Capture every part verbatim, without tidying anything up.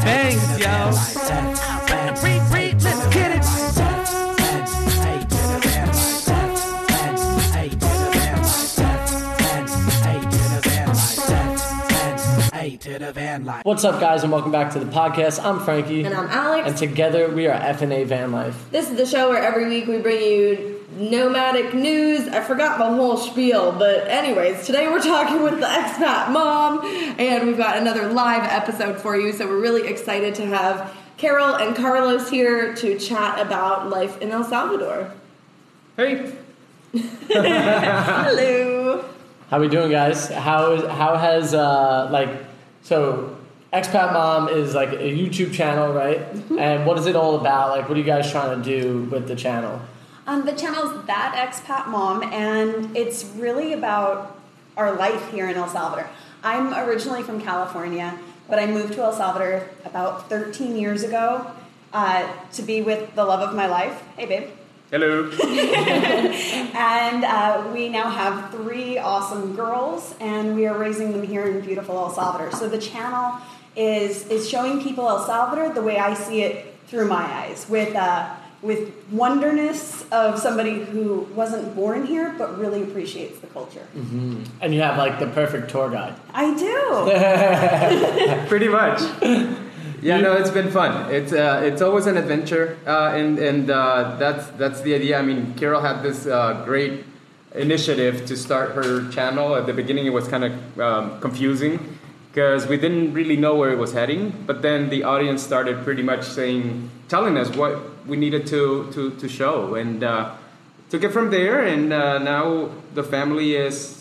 bangs, yo. Read, read, let's get it. What's up, guys, and welcome back to the podcast. I'm Frankie. And I'm Alex. And together we are F and A Van Life. This is the show where every week we bring you nomadic news. I forgot my whole spiel, but anyways, today we're talking with the expat mom, and we've got another live episode for you, so we're really excited to have Carol and Carlos here to chat about life in El Salvador. Hey. Hello. How we doing, guys? How is how has uh like so Expat Mom is like a YouTube channel, right? Mm-hmm. And what is it all about? Like, what are you guys trying to do with the channel? Um, the channel's That Expat Mom, and it's really about our life here in El Salvador. I'm originally from California, but I moved to El Salvador about thirteen years ago uh, to be with the love of my life. Hey, babe. Hello. And uh, we now have three awesome girls, and we are raising them here in beautiful El Salvador. So the channel is is showing people El Salvador the way I see it through my eyes, with uh, with wonderness of somebody who wasn't born here but really appreciates the culture. Mm-hmm. And you have like the perfect tour guide. I do. Pretty much. Yeah, no, it's been fun. It's uh, it's always an adventure, uh, and and uh, that's that's the idea. I mean, Carol had this uh, great initiative to start her channel. At the beginning, it was kind of um, confusing because we didn't really know where it was heading. But then the audience started pretty much saying, telling us what we needed to to, to show, and uh, took it from there. And uh, now the family is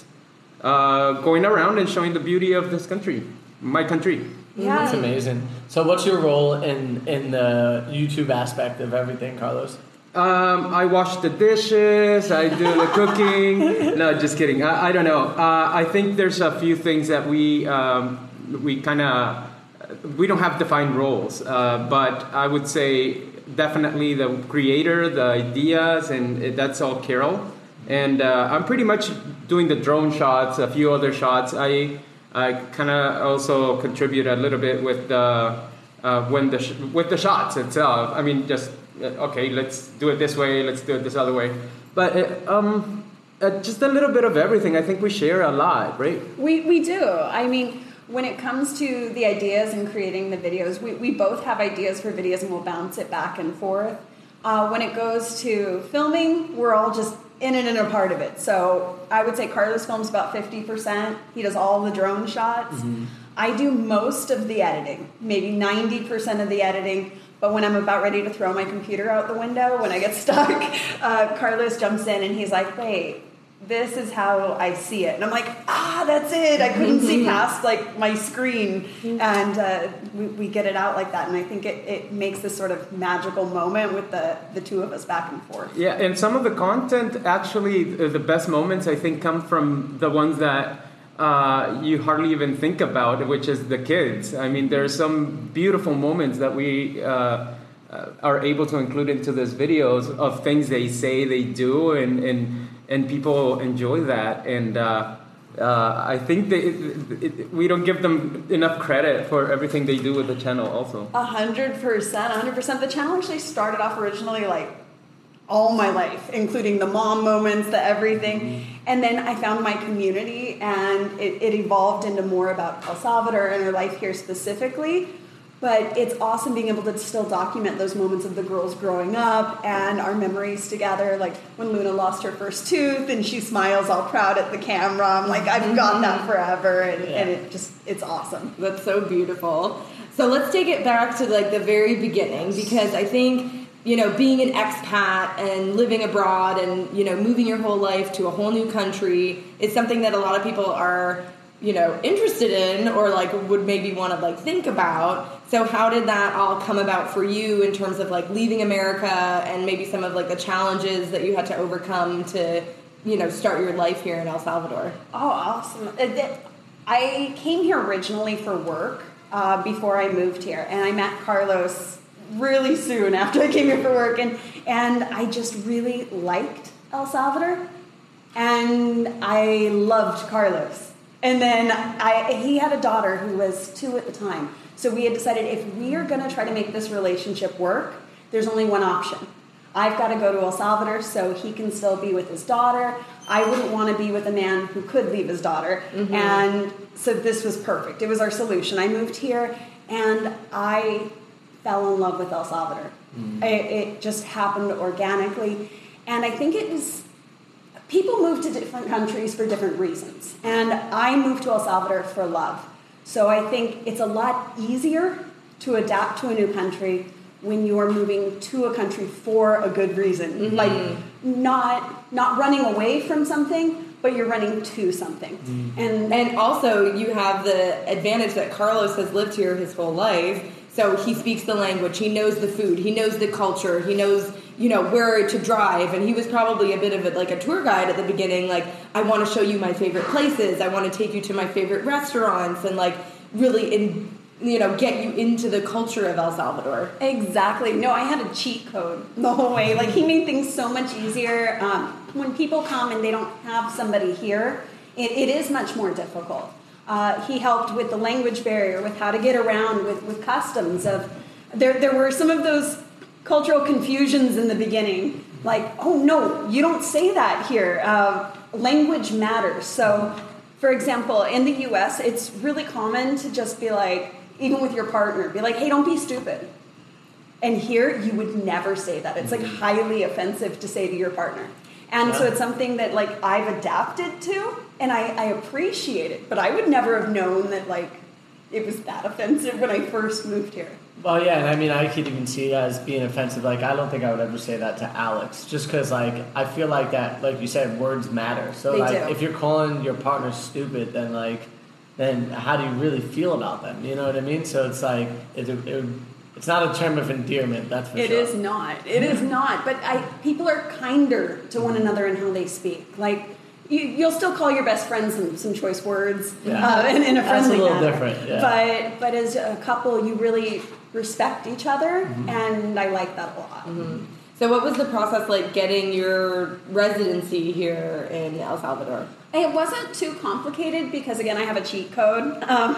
uh, going around and showing the beauty of this country, my country. Yeah. That's amazing. So what's your role in, in the YouTube aspect of everything, Carlos? Um, I wash the dishes, I do the cooking. No, just kidding. I, I don't know. Uh, I think there's a few things that we um, we kind of, we don't have defined roles. Uh, but I would say definitely the creator, the ideas, and it, that's all Carol. And uh, I'm pretty much doing the drone shots, a few other shots. I... I kind of also contribute a little bit with the uh, when the sh- with the shots itself. I mean, just uh, okay, let's do it this way, let's do it this other way. But uh, um, uh, just a little bit of everything. I think we share a lot, right? We we do. I mean, when it comes to the ideas and creating the videos, we, we both have ideas for videos, and we'll bounce it back and forth. Uh, when it goes to filming, we're all just in it and a part of it. So I would say Carlos films about fifty percent. He does all the drone shots. Mm-hmm. I do most of the editing, maybe ninety percent of the editing. But when I'm about ready to throw my computer out the window, when I get stuck, uh, Carlos jumps in and he's like, wait, this is how I see it. And I'm like, ah, that's it. I couldn't see past like my screen. And uh, we, we get it out like that. And I think it, it makes this sort of magical moment with the, the two of us back and forth. Yeah, and some of the content, actually, the best moments, I think, come from the ones that uh, you hardly even think about, which is the kids. I mean, there are some beautiful moments that we uh, are able to include into these videos of things they say, they do, and... and And people enjoy that, and uh, uh, I think they, it, it, we don't give them enough credit for everything they do with the channel also. A hundred percent, a hundred percent. The channel actually started off originally like all my life, including the mom moments, the everything. Mm-hmm. And then I found my community, and it, it evolved into more about El Salvador and our life here specifically. But it's awesome being able to still document those moments of the girls growing up and our memories together. Like when Luna lost her first tooth and she smiles all proud at the camera. I'm like, I've got that forever. And, yeah. and it just, it's awesome. That's so beautiful. So let's take it back to like the very beginning, because I think, you know, being an expat and living abroad and, you know, moving your whole life to a whole new country is something that a lot of people are, you know, interested in, or like would maybe want to like think about. So how did that all come about for you in terms of like leaving America and maybe some of like the challenges that you had to overcome to, you know, start your life here in El Salvador? Oh, awesome. I came here originally for work uh, before I moved here, and I met Carlos really soon after I came here for work, and, and I just really liked El Salvador, and I loved Carlos. And then I, he had a daughter who was two at the time. So we had decided if we are going to try to make this relationship work, there's only one option. I've got to go to El Salvador so he can still be with his daughter. I wouldn't want to be with a man who could leave his daughter. Mm-hmm. And so this was perfect. It was our solution. I moved here and I fell in love with El Salvador. Mm-hmm. It, it just happened organically. And I think it was, people move to different countries for different reasons. And I moved to El Salvador for love. So I think it's a lot easier to adapt to a new country when you're moving to a country for a good reason. Mm-hmm. Like not not running away from something, but you're running to something. Mm-hmm. And and also you have the advantage that Carlos has lived here his whole life. So he speaks the language, he knows the food, he knows the culture, he knows, you know, where to drive. And he was probably a bit of a, like a tour guide at the beginning. Like, I want to show you my favorite places. I want to take you to my favorite restaurants and like really in, you know, get you into the culture of El Salvador. Exactly. No, I had a cheat code the whole way. Like, he made things so much easier. Um, when people come and they don't have somebody here, it, it is much more difficult. Uh, he helped with the language barrier, with how to get around, with, with customs. Of there, there were some of those cultural confusions in the beginning. Like, oh, no, you don't say that here. Uh, language matters. So, for example, in the U S, it's really common to just be like, even with your partner, be like, hey, don't be stupid. And here, you would never say that. It's like highly offensive to say to your partner. And yeah. so it's something that like I've adapted to, and I, I appreciate it. But I would never have known that like it was that offensive when I first moved here. Well, yeah, and I mean, I could even see it as being offensive. Like, I don't think I would ever say that to Alex, just because, like, I feel like that, like you said, words matter. So, they like, do. if you're calling your partner stupid, then, like, then how do you really feel about them? You know what I mean? So it's like, it, it, it's not a term of endearment, that's for it sure. It is not. It is not. But I, people are kinder to one another in how they speak. Like, you, you'll still call your best friend some, some choice words yeah. uh, in, in a friendly That's a little manner. different, yeah. But, but as a couple, you really respect each other, mm-hmm. and I like that a lot. Mm-hmm. So what was the process like getting your residency here in El Salvador? It wasn't too complicated because, again, I have a cheat code. Um,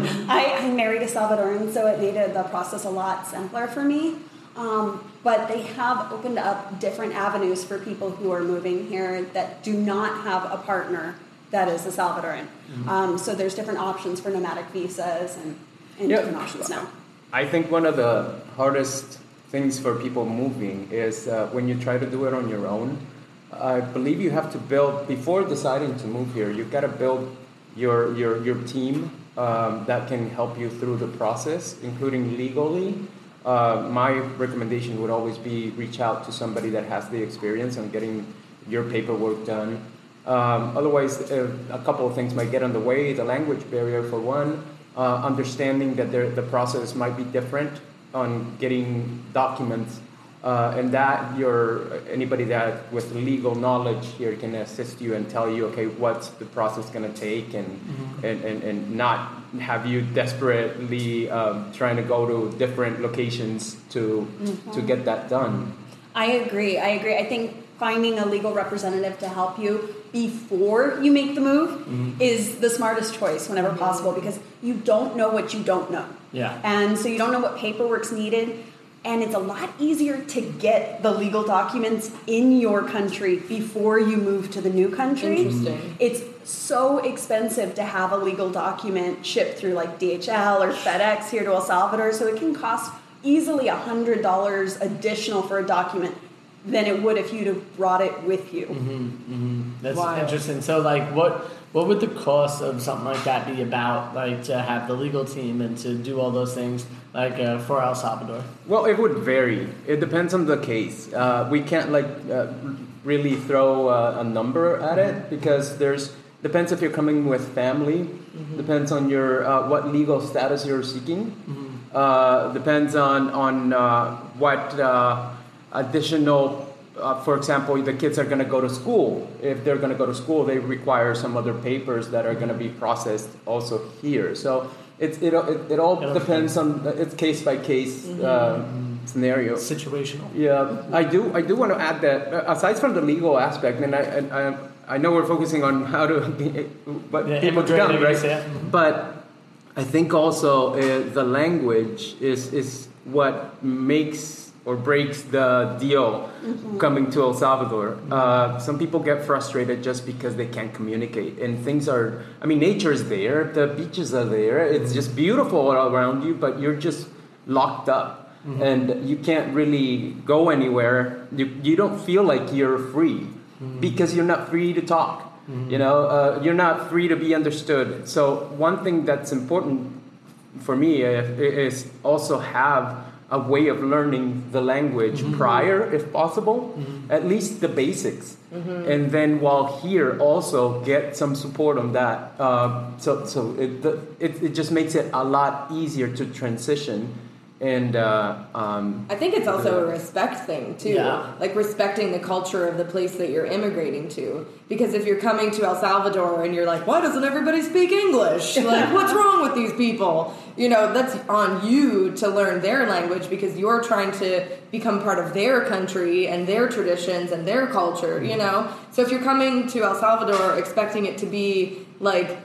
I, I married a Salvadoran, so it made it, the process a lot simpler for me. Um, but they have opened up different avenues for people who are moving here that do not have a partner that is a Salvadoran. Mm-hmm. Um, so there's different options for nomadic visas and, and yeah. different options now. I think one of the hardest things for people moving is uh, when you try to do it on your own. I believe you have to build, before deciding to move here, you've got to build your your, your team um, that can help you through the process, including legally. Uh, my recommendation would always be reach out to somebody that has the experience on getting your paperwork done. Um, otherwise, uh, a couple of things might get in the way. The language barrier, for one, uh, understanding that there, the process might be different on getting documents. Uh, and that your anybody that with legal knowledge here can assist you and tell you, okay, what's the process going to take, and, mm-hmm. and, and and not have you desperately um, trying to go to different locations to mm-hmm. to get that done. I agree. I agree. I think finding a legal representative to help you before you make the move mm-hmm. is the smartest choice whenever mm-hmm. possible, because you don't know what you don't know. Yeah. And so you don't know what paperwork's needed. And it's a lot easier to get the legal documents in your country before you move to the new country. Interesting. It's so expensive to have a legal document shipped through like D H L or FedEx here to El Salvador, so it can cost easily one hundred dollars additional for a document than it would if you'd have brought it with you. Mm-hmm, mm-hmm. That's Wow. interesting. So, like, what what would the cost of something like that be about, like, to have the legal team and to do all those things, like, uh, for El Salvador? Well, it would vary. It depends on the case. Uh, we can't, like, uh, really throw uh, a number at it, because there's depends if you're coming with family, mm-hmm. depends on your uh, what legal status you're seeking, mm-hmm. uh, depends on on uh, what uh, additional. Uh, for example, the kids are going to go to school. If they're going to go to school, they require some other papers that are going to be processed also here. So it's, it, it, it all It'll depends on, it's case by case mm-hmm. uh, scenario. Situational. Yeah, I do I do want to add that, uh, aside from the legal aspect, and I, and I, I know we're focusing on how to be, but yeah, people to come, right? Yeah. Mm-hmm. But I think also uh, the language is is what makes or breaks the deal mm-hmm. coming to El Salvador. Uh, some people get frustrated just because they can't communicate, and things are. I mean, nature is there, the beaches are there. It's just beautiful all around you, but you're just locked up, mm-hmm. and you can't really go anywhere. You you don't feel like you're free mm-hmm. because you're not free to talk. Mm-hmm. You know, uh, you're not free to be understood. So one thing that's important for me uh, is also have a way of learning the language mm-hmm. prior, if possible, mm-hmm. at least the basics. Mm-hmm. And then while here, also get some support on that. Uh, so so it, it it just makes it a lot easier to transition. And uh, um, I think it's also a respect thing too, yeah. like respecting the culture of the place that you're immigrating to. Because if you're coming to El Salvador and you're like, why doesn't everybody speak English? Like, what's wrong with these people? You know, that's on you to learn their language because you're trying to become part of their country and their traditions and their culture. You know, so if you're coming to El Salvador expecting it to be like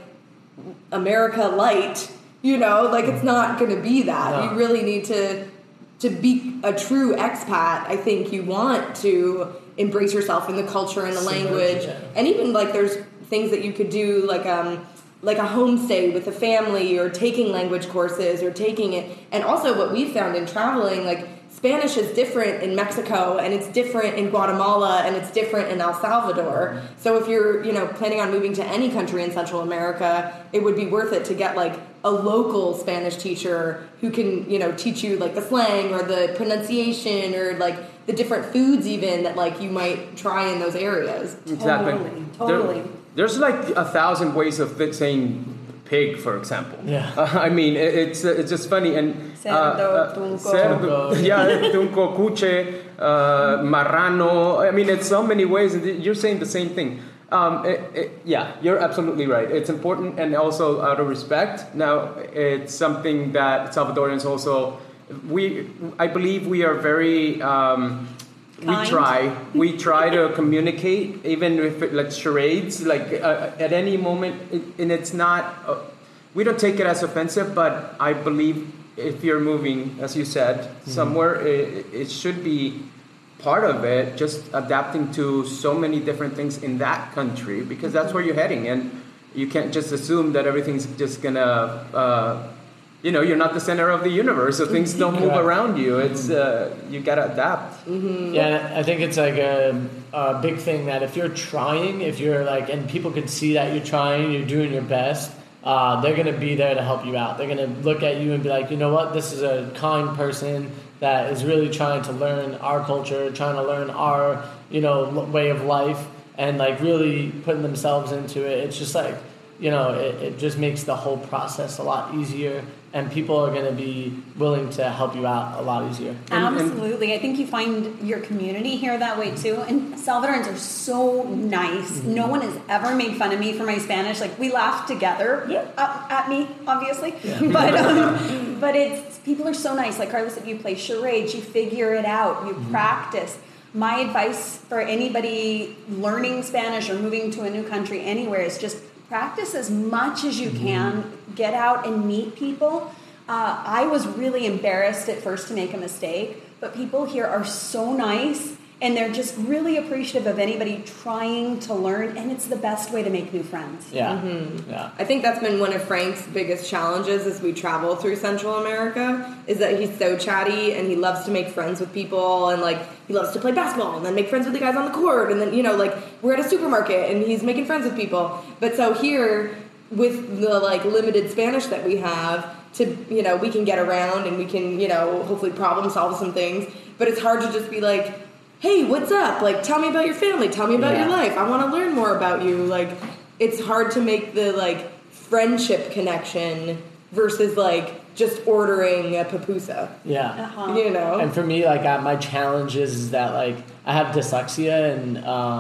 America light. You know, like it's not going to be that. No. You really need to to be a true expat. I think you want to embrace yourself in the culture and the language, yeah. and even like there's things that you could do, like um like a homestay with a family, or taking language courses, or taking it. And also, what we found in traveling, like Spanish is different in Mexico, and it's different in Guatemala, and it's different in El Salvador. So if you're, you know, planning on moving to any country in Central America, it would be worth it to get like a local Spanish teacher who can, you know, teach you like the slang or the pronunciation or like the different foods even that like you might try in those areas. Exactly. Totally. Totally. There, there's like a thousand ways of saying pig, for example. Yeah. Uh, I mean, it, it's uh, it's just funny and Cerdo, uh, uh, tunco. cerdo, yeah, tunco, cuche, uh, marrano. I mean, it's so many ways. You're saying the same thing. Um, it, it, yeah, you're absolutely right. It's important, and also out of respect. Now, it's something that Salvadorians also we I believe we are very. Um, We Kind. try. We try to communicate, even if it, like charades, like uh, at any moment, it, and it's not. Uh, we don't take it as offensive, but I believe if you're moving, as you said, mm-hmm. somewhere, it, it should be part of it. Just adapting to so many different things in that country, because that's where you're heading, and you can't just assume that everything's just gonna. Uh, You know, you're not the center of the universe, so things don't move Correct. around you. It's uh, you gotta adapt. Mm-hmm. Yeah, I think it's like a, a big thing that if you're trying, if you're like, and people can see that you're trying, you're doing your best, uh, they're gonna be there to help you out. They're gonna look at you and be like, you know what, this is a kind person that is really trying to learn our culture, trying to learn our, you know, way of life, and like really putting themselves into it. It's just like, you know, it, it just makes the whole process a lot easier. And people are going to be willing to help you out a lot easier. Absolutely. I think you find your community here that way too. And Salvadorans are so nice. Mm-hmm. No one has ever made fun of me for my Spanish. Like, we laugh together yeah. uh, at me, obviously. Yeah. But um, but it's people are so nice. Like Carlos said, you play charades, you figure it out, you mm-hmm. practice. My advice for anybody learning Spanish or moving to a new country anywhere is just practice as much as you can. Get out and meet people. Uh, I was really embarrassed at first to make a mistake, but people here are so nice, and they're just really appreciative of anybody trying to learn, and it's the best way to make new friends. Yeah, Mm-hmm. yeah. I think that's been one of Frank's biggest challenges as we travel through Central America, is that he's so chatty and he loves to make friends with people, and like he loves to play basketball and then make friends with the guys on the court, and then, you know, like we're at a supermarket and he's making friends with people. But so here, with the like limited Spanish that we have, to, you know, we can get around and we can, you know, hopefully problem solve some things, but it's hard to just be like, hey, what's up? Like, tell me about your family. Tell me about Yeah. your life. I want to learn more about you. Like, it's hard to make the, like, friendship connection versus, like, just ordering a pupusa. Yeah. Uh-huh. You know? And for me, like, I, my challenge is, is that, like, I have dyslexia, and um,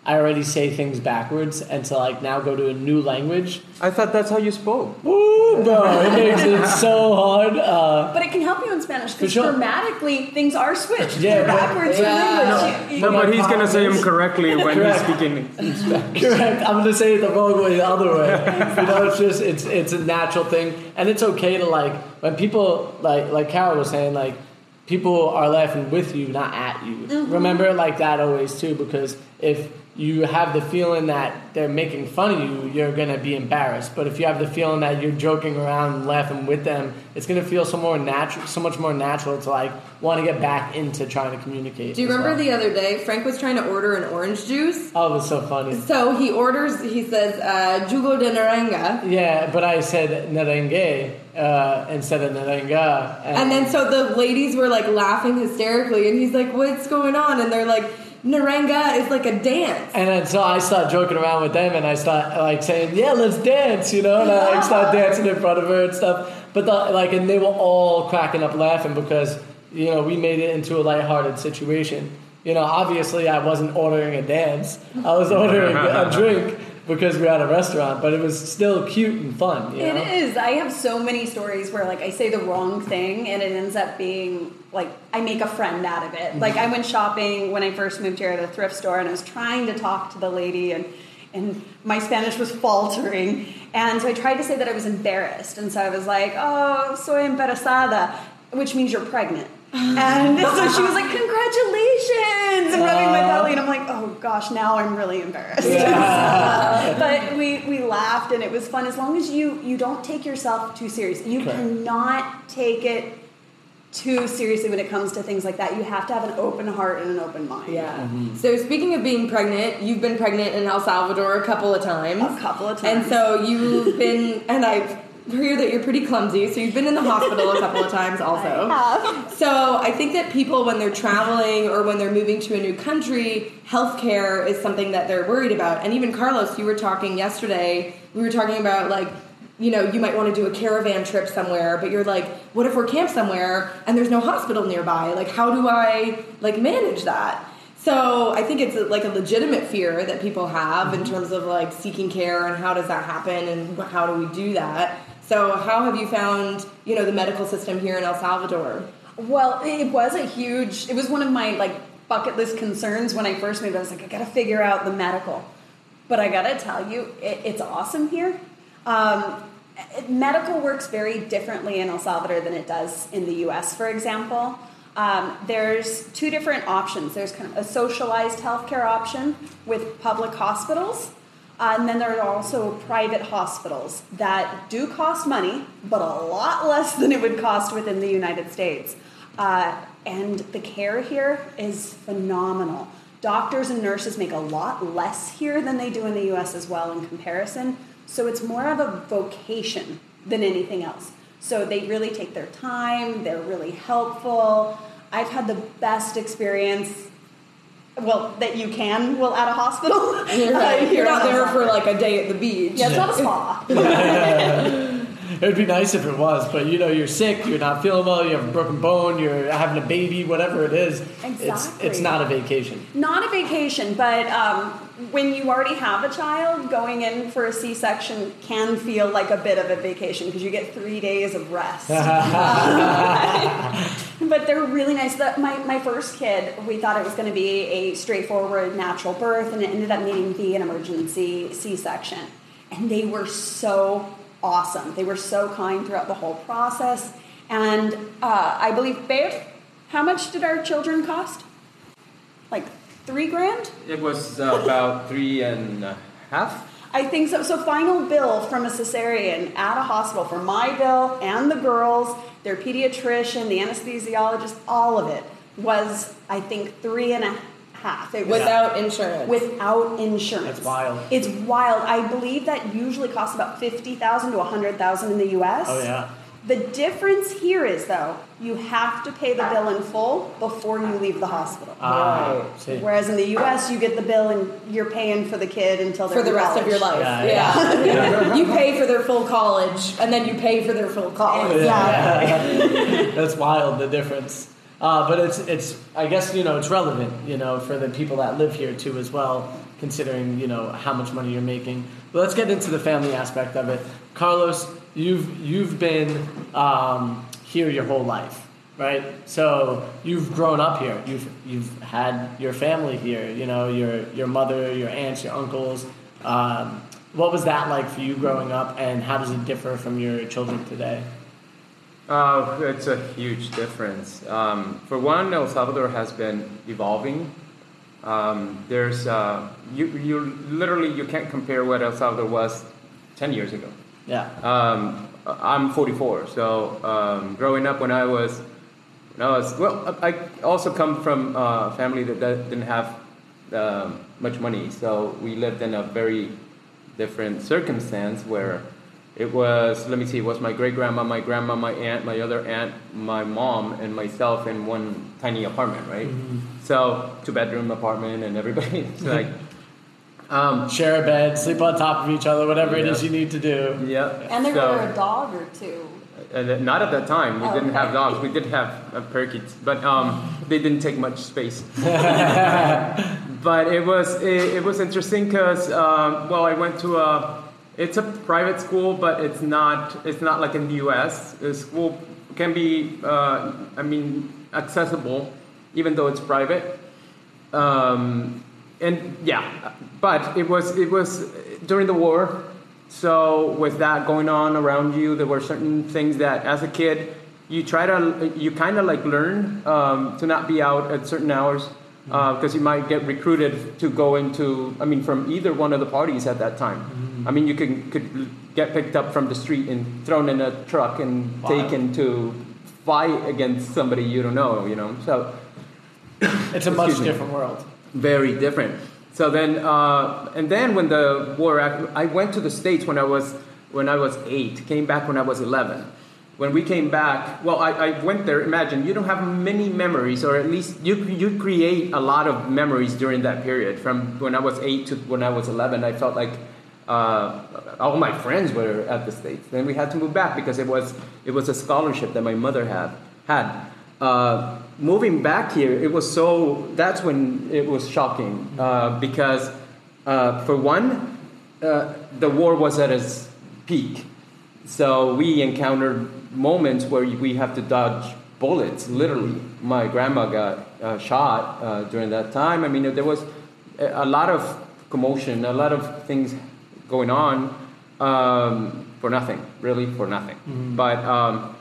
I already say things backwards, and to like now go to a new language. I thought that's how you spoke. Woo, bro, it makes it so hard. Uh, But it can help you in Spanish because For sure. grammatically things are switched. Yeah, They're but- backwards Yeah. from English. You- you- No, but he's gonna say them correctly when he's Correct. speaking. Correct. I'm gonna say it the wrong way, the other way. You know, it's just it's it's a natural thing, and it's okay to like when people like like Carol was saying, like people are laughing with you, not at you. Remember, like that always too, because if you have the feeling that they're making fun of you, you're gonna be embarrassed. But if you have the feeling that you're joking around and laughing with them, it's gonna feel so more natural, so much more natural to like want to get back into trying to communicate. Do you as remember well. the other day, Frank was trying to order an orange juice? Oh, it was so funny. So he orders, he says, uh, jugo de naranja. Yeah, but I said narangue uh, instead of naranga. And then so the ladies were like laughing hysterically, and he's like, what's going on? And they're like, naranga is like a dance. And then so I start joking around with them, and I start like saying, "Yeah, let's dance," you know, and I like start dancing in front of her and stuff. But the, like, and they were all cracking up laughing because you know we made it into a lighthearted situation. You know, obviously I wasn't ordering a dance; I was ordering a drink because we were at a restaurant. But it was still cute and fun. You It know? is. I have so many stories where like I say the wrong thing and it ends up being like I make a friend out of it. Like I went shopping when I first moved here at a thrift store and I was trying to talk to the lady and and my Spanish was faltering. And so I tried to say that I was embarrassed. And so I was like, "Oh, soy embarazada," which means you're pregnant. And so she was like, "Congratulations!" and rubbing my belly, and I'm like, "Oh gosh, now I'm really embarrassed." Yeah. But we, we laughed and it was fun as long as you you don't take yourself too seriously. You Correct. cannot take it too seriously when it comes to things like that. You have to have an open heart and an open mind. Yeah. So speaking of being pregnant, you've been pregnant in El Salvador a couple of times. A couple of And times. so you've been, and I hear that you're pretty clumsy, so you've been in the hospital a couple of times also. I have. So I think that people, when they're traveling or when they're moving to a new country, healthcare is something that they're worried about. And even Carlos, you were talking yesterday, we were talking about like, you know, you might want to do a caravan trip somewhere, but you're like, what if we're camped somewhere and there's no hospital nearby? Like, how do I like manage that? So I think it's a, like a legitimate fear that people have in terms of like seeking care and how does that happen and how do we do that? So how have you found, you know, the medical system here in El Salvador? Well, it was a huge, it was one of my like bucket list concerns when I first moved. I was like, I got to figure out the medical. But I got to tell you, it, it's awesome here. Um, it- medical works very differently in El Salvador than it does in the U S, for example. Um, there's two different options. There's kind of a socialized healthcare option with public hospitals. Uh, and then there are also private hospitals that do cost money, but a lot less than it would cost within the United States. Uh, and the care here is phenomenal. Doctors and nurses make a lot less here than they do in the U S as well in comparison. So it's more of a vocation than anything else. So they really take their time. They're really helpful. I've had the best experience, well, that you can, well, at a hospital. You're, right. Uh, here You're not in El there for Salvador. like a day at the beach. Yeah, it's not a spa. It would be nice if it was, but you know, you're sick, you're not feeling well, you have a broken bone, you're having a baby, whatever it is. It's Exactly. it's not a vacation. Not a vacation, but um, when you already have a child, going in for a C-section can feel like a bit of a vacation because you get three days of rest. But they're really nice. The, my, my first kid, we thought it was going to be a straightforward natural birth, and it ended up needing to be an emergency C-section. And they were so awesome. They were so kind throughout the whole process. And uh, I believe, babe, how much did our children cost? Like three grand? It was uh, about three and a half. I think so. So final bill from a cesarean at a hospital for my bill and the girls, their pediatrician, the anesthesiologist, all of it was, I think, three and a half. It was Without insurance. without insurance. That's wild. It's wild. I believe that usually costs about fifty thousand to a hundred thousand in the U S. Oh yeah. The difference here is though, you have to pay the bill in full before you leave the hospital. Ah, see. Whereas in the U S, you get the bill and you're paying for the kid until they're for the in rest of your college. life. Yeah, Yeah. You pay for their full college, and then you pay for their full college. Exactly. That's wild, the difference. Uh, but it's it's I guess you know it's relevant you know for the people that live here too as well, considering you know how much money you're making. But let's get into the family aspect of it. Carlos, you've you've been um, here your whole life, right? So you've grown up here. You've you've had your family here. You know your your mother, your aunts, your uncles. Um, what was that like for you growing up, and how does it differ from your children today? Uh, it's a huge difference. Um, for one, El Salvador has been evolving. Um, there's uh, you you literally you can't compare what El Salvador was ten years ago. Yeah. Um, I'm forty-four, so um, growing up when I was when I was well, I also come from a family that didn't have um, much money, so we lived in a very different circumstance where. It was, let me see, it was my great-grandma, my grandma, my aunt, my other aunt, my mom, and myself in one tiny apartment, right? Mm-hmm. So, two-bedroom apartment, and everybody, it's like... Um, Share a bed, sleep on top of each other, whatever yeah. it is you need to do. Yeah. And there so, were a dog or two. Uh, not at that time. We oh, didn't okay. have dogs. We did have uh, parakeets, but um, they didn't take much space. But it was it, it was interesting because, um, well, I went to a... It's a private school, but it's not. It's not like in the U S. The school can be, uh, I mean, accessible, even though it's private. Um, and yeah, but it was it was during the war. So with that going on around you, there were certain things that, as a kid, you try to you kind of like learn um, to not be out at certain hours. Because uh, you might get recruited to go into, I mean, from either one of the parties at that time. Mm-hmm. I mean, you could could get picked up from the street and thrown in a truck and wow. taken to fight against somebody you don't know, you know. So it's a much different world. Very different. So then, uh, and then when the war, I went to the States when I was when I was eight. Came back when I was eleven. When we came back, well, I, I went there. Imagine, you don't have many memories, or at least you you create a lot of memories during that period. From when I was eight to when I was eleven, I felt like uh, all my friends were at the States. Then we had to move back because it was it was a scholarship that my mother had had. Uh, moving back here, it was so. That's when it was shocking uh, because, uh, for one, uh, the war was at its peak. So we encountered moments where we have to dodge bullets, literally. My grandma got uh, shot uh, during that time. I mean, there was a lot of commotion, a lot of things going on um, for nothing, really for nothing. Mm-hmm. But um,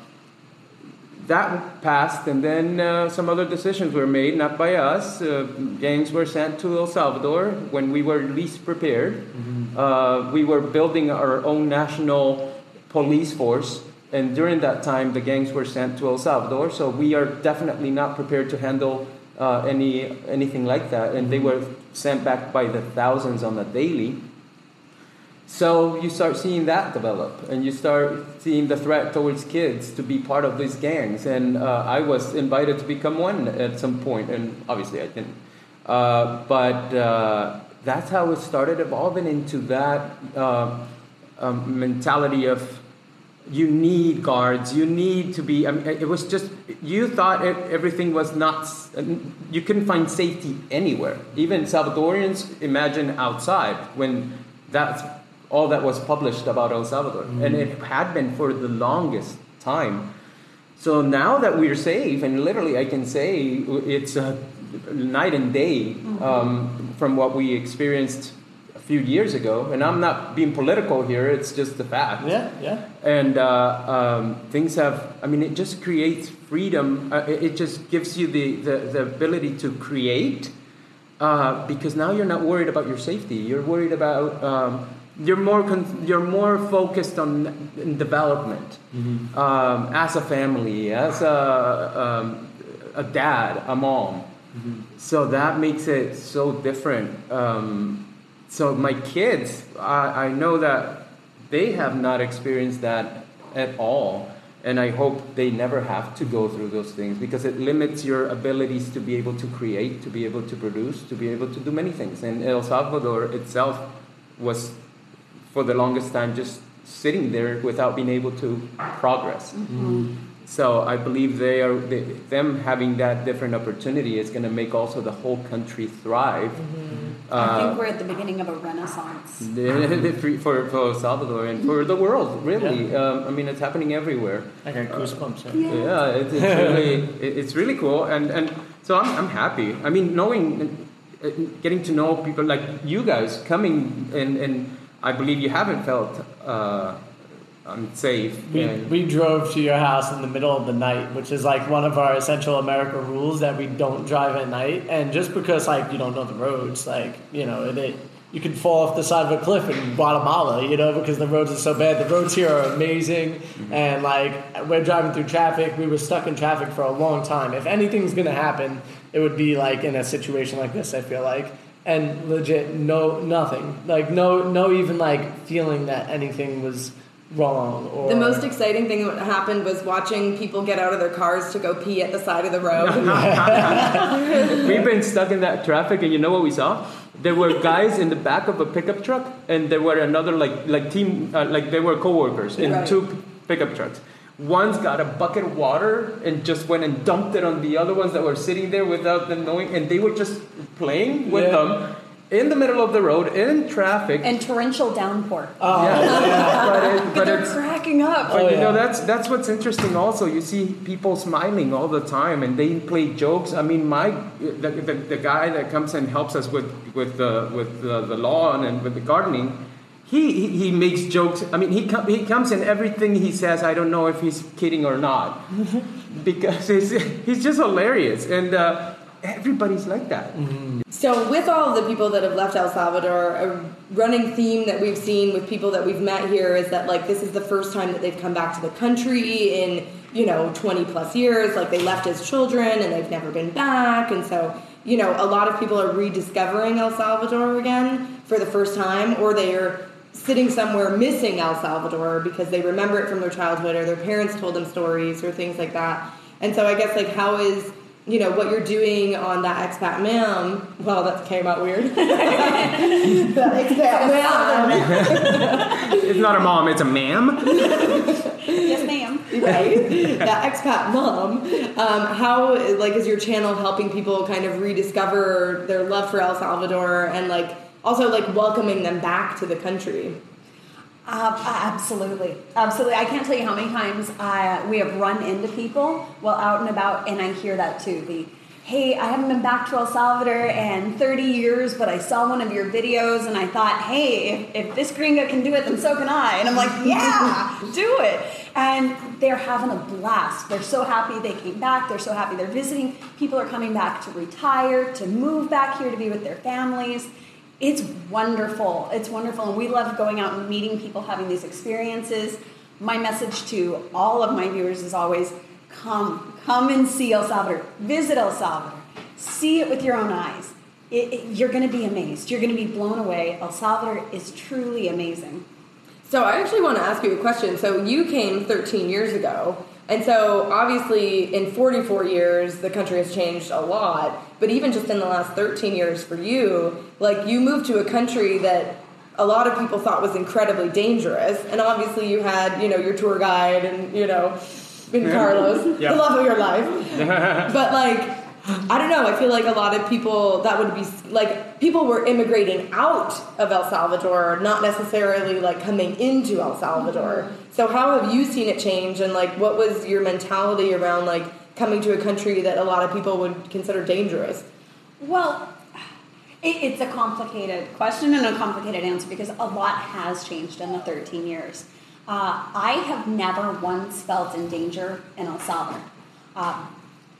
that passed, and then uh, some other decisions were made, not by us. Uh, gangs were sent to El Salvador when we were least prepared. Mm-hmm. Uh, we were building our own national police force, and during that time the gangs were sent to El Salvador, so we are definitely not prepared to handle uh, any anything like that, and they were sent back by the thousands on the daily. So you start seeing that develop, and you start seeing the threat towards kids to be part of these gangs, and uh, I was invited to become one at some point, and obviously I didn't. Uh, but uh, that's how it started evolving into that uh, um, mentality of you need guards, you need to be, I mean, it was just, you thought it, everything was not, you couldn't find safety anywhere. Even Salvadorians imagine outside when that's all that was published about El Salvador. Mm. And it had been for the longest time. So now that we're safe, and literally I can say it's a night and day um, from what we experienced few years ago, and I'm not being political here, it's just the fact. Yeah, yeah. And uh, um, things have, I mean, it just creates freedom. Uh, it, it just gives you the, the, the ability to create uh, because now you're not worried about your safety. You're worried about, um, you're more con- you're more focused on development mm-hmm. um, as a family, as a, um, a dad, a mom. Mm-hmm. So that makes it so different. Um, So my kids, I, I know that they have not experienced that at all. And I hope they never have to go through those things because it limits your abilities to be able to create, to be able to produce, to be able to do many things. And El Salvador itself was, for the longest time, just sitting there without being able to progress. Mm-hmm. So I believe they are they, them having that different opportunity is going to make also the whole country thrive. Mm-hmm. Uh, I think we're at the beginning of a renaissance. for, for El Salvador and for the world, really. Yeah. Um, I mean, it's happening everywhere. I got goosebumps. Uh, yeah, yeah it's, it's really it, it's really cool, and and so I'm I'm happy. I mean, knowing, uh, getting to know people like you guys coming, and and I believe you haven't felt uh, unsafe. We, and, we drove to your house in the middle of the night, which is like one of our essential America rules that we don't drive at night. And just because like you don't know the roads, like you know, it, it, you could fall off the side of a cliff in Guatemala, you know, because the roads are so bad. The roads here are amazing, mm-hmm. and like we're driving through traffic. We were stuck in traffic for a long time. If anything's gonna happen, it would be like in a situation like this. I feel like, and legit, no, nothing, like no, no, even like feeling that anything was wrong. Or the most exciting thing that happened was watching people get out of their cars to go pee at the side of the road. We've been stuck in that traffic, and you know what we saw? There were guys in the back of a pickup truck, and there were another like like team uh, like they were coworkers in right. two pickup trucks. One's got a bucket of water and just went and dumped it on the other ones that were sitting there without them knowing, and they were just playing with yeah. them. In the middle of the road, in traffic, and torrential downpour. Oh, yeah, yeah. but, it, but, but they're it's cracking up. But oh, you yeah. know that's that's what's interesting. Also, you see people smiling all the time, and they play jokes. I mean, my the, the, the guy that comes and helps us with with the with the, the lawn and with the gardening, he, he he makes jokes. I mean, he com- he comes and everything he says, I don't know if he's kidding or not, because he's he's just hilarious, and uh, everybody's like that. Mm-hmm. So with all of the people that have left El Salvador, a running theme that we've seen with people that we've met here is that like this is the first time that they've come back to the country in, you know, twenty plus years. Like they left as children and they've never been back. And so, you know, a lot of people are rediscovering El Salvador again for the first time, or they are sitting somewhere missing El Salvador because they remember it from their childhood or their parents told them stories or things like that. And so I guess like how is... you know, what you're doing on that expat ma'am. Well, that came out weird. That expat ma'am. It's not a mom, it's a ma'am. Yes, ma'am. Right? That expat mom. Um, how, like, is your channel helping people kind of rediscover their love for El Salvador and, like, also, like, welcoming them back to the country? Uh, absolutely. Absolutely. I can't tell you how many times I, we have run into people while out and about, and I hear that too. The, hey, I haven't been back to El Salvador in thirty years, but I saw one of your videos, and I thought, hey, if, if this gringa can do it, then so can I. And I'm like, yeah, do it. And they're having a blast. They're so happy they came back. They're so happy they're visiting. People are coming back to retire, to move back here to be with their families. It's wonderful. It's wonderful. And we love going out and meeting people, having these experiences. My message to all of my viewers is always, come. Come and see El Salvador. Visit El Salvador. See it with your own eyes. It, it, you're going to be amazed. You're going to be blown away. El Salvador is truly amazing. So I actually want to ask you a question. So you came thirteen years ago. And so obviously in forty-four years, the country has changed a lot. But even just in the last thirteen years for you, like you moved to a country that a lot of people thought was incredibly dangerous. And obviously you had, you know, your tour guide and, you know, Ben Carlos, yeah. the love of your life. But like, I don't know. I feel like a lot of people that would be like people were immigrating out of El Salvador, not necessarily like coming into El Salvador. So how have you seen it change? And like, what was your mentality around like coming to a country that a lot of people would consider dangerous? Well, it, it's a complicated question and a complicated answer because a lot has changed in the thirteen years. Uh, I have never once felt in danger in El Salvador. Um,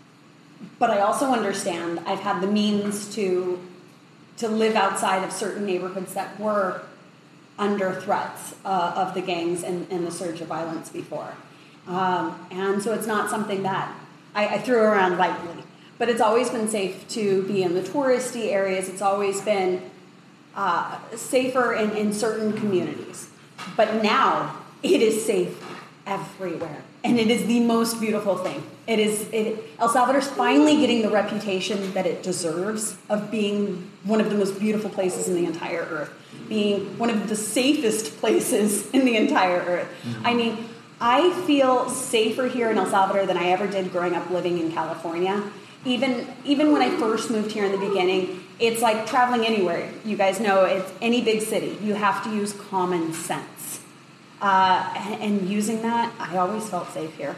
But I also understand I've had the means to to live outside of certain neighborhoods that were under threats uh, of the gangs and, and the surge of violence before. Um, and so it's not something that I, I threw around lightly. But it's always been safe to be in the touristy areas. It's always been uh, safer in, in certain communities. But now it is safe everywhere. And it is the most beautiful thing. It is it, El Salvador's finally getting the reputation that it deserves of being one of the most beautiful places in the entire earth, being one of the safest places in the entire earth. Mm-hmm. I mean, I feel safer here in El Salvador than I ever did growing up living in California. Even even when I first moved here in the beginning, it's like traveling anywhere. You guys know it's any big city. You have to use common sense. Uh, and, and using that, I always felt safe here.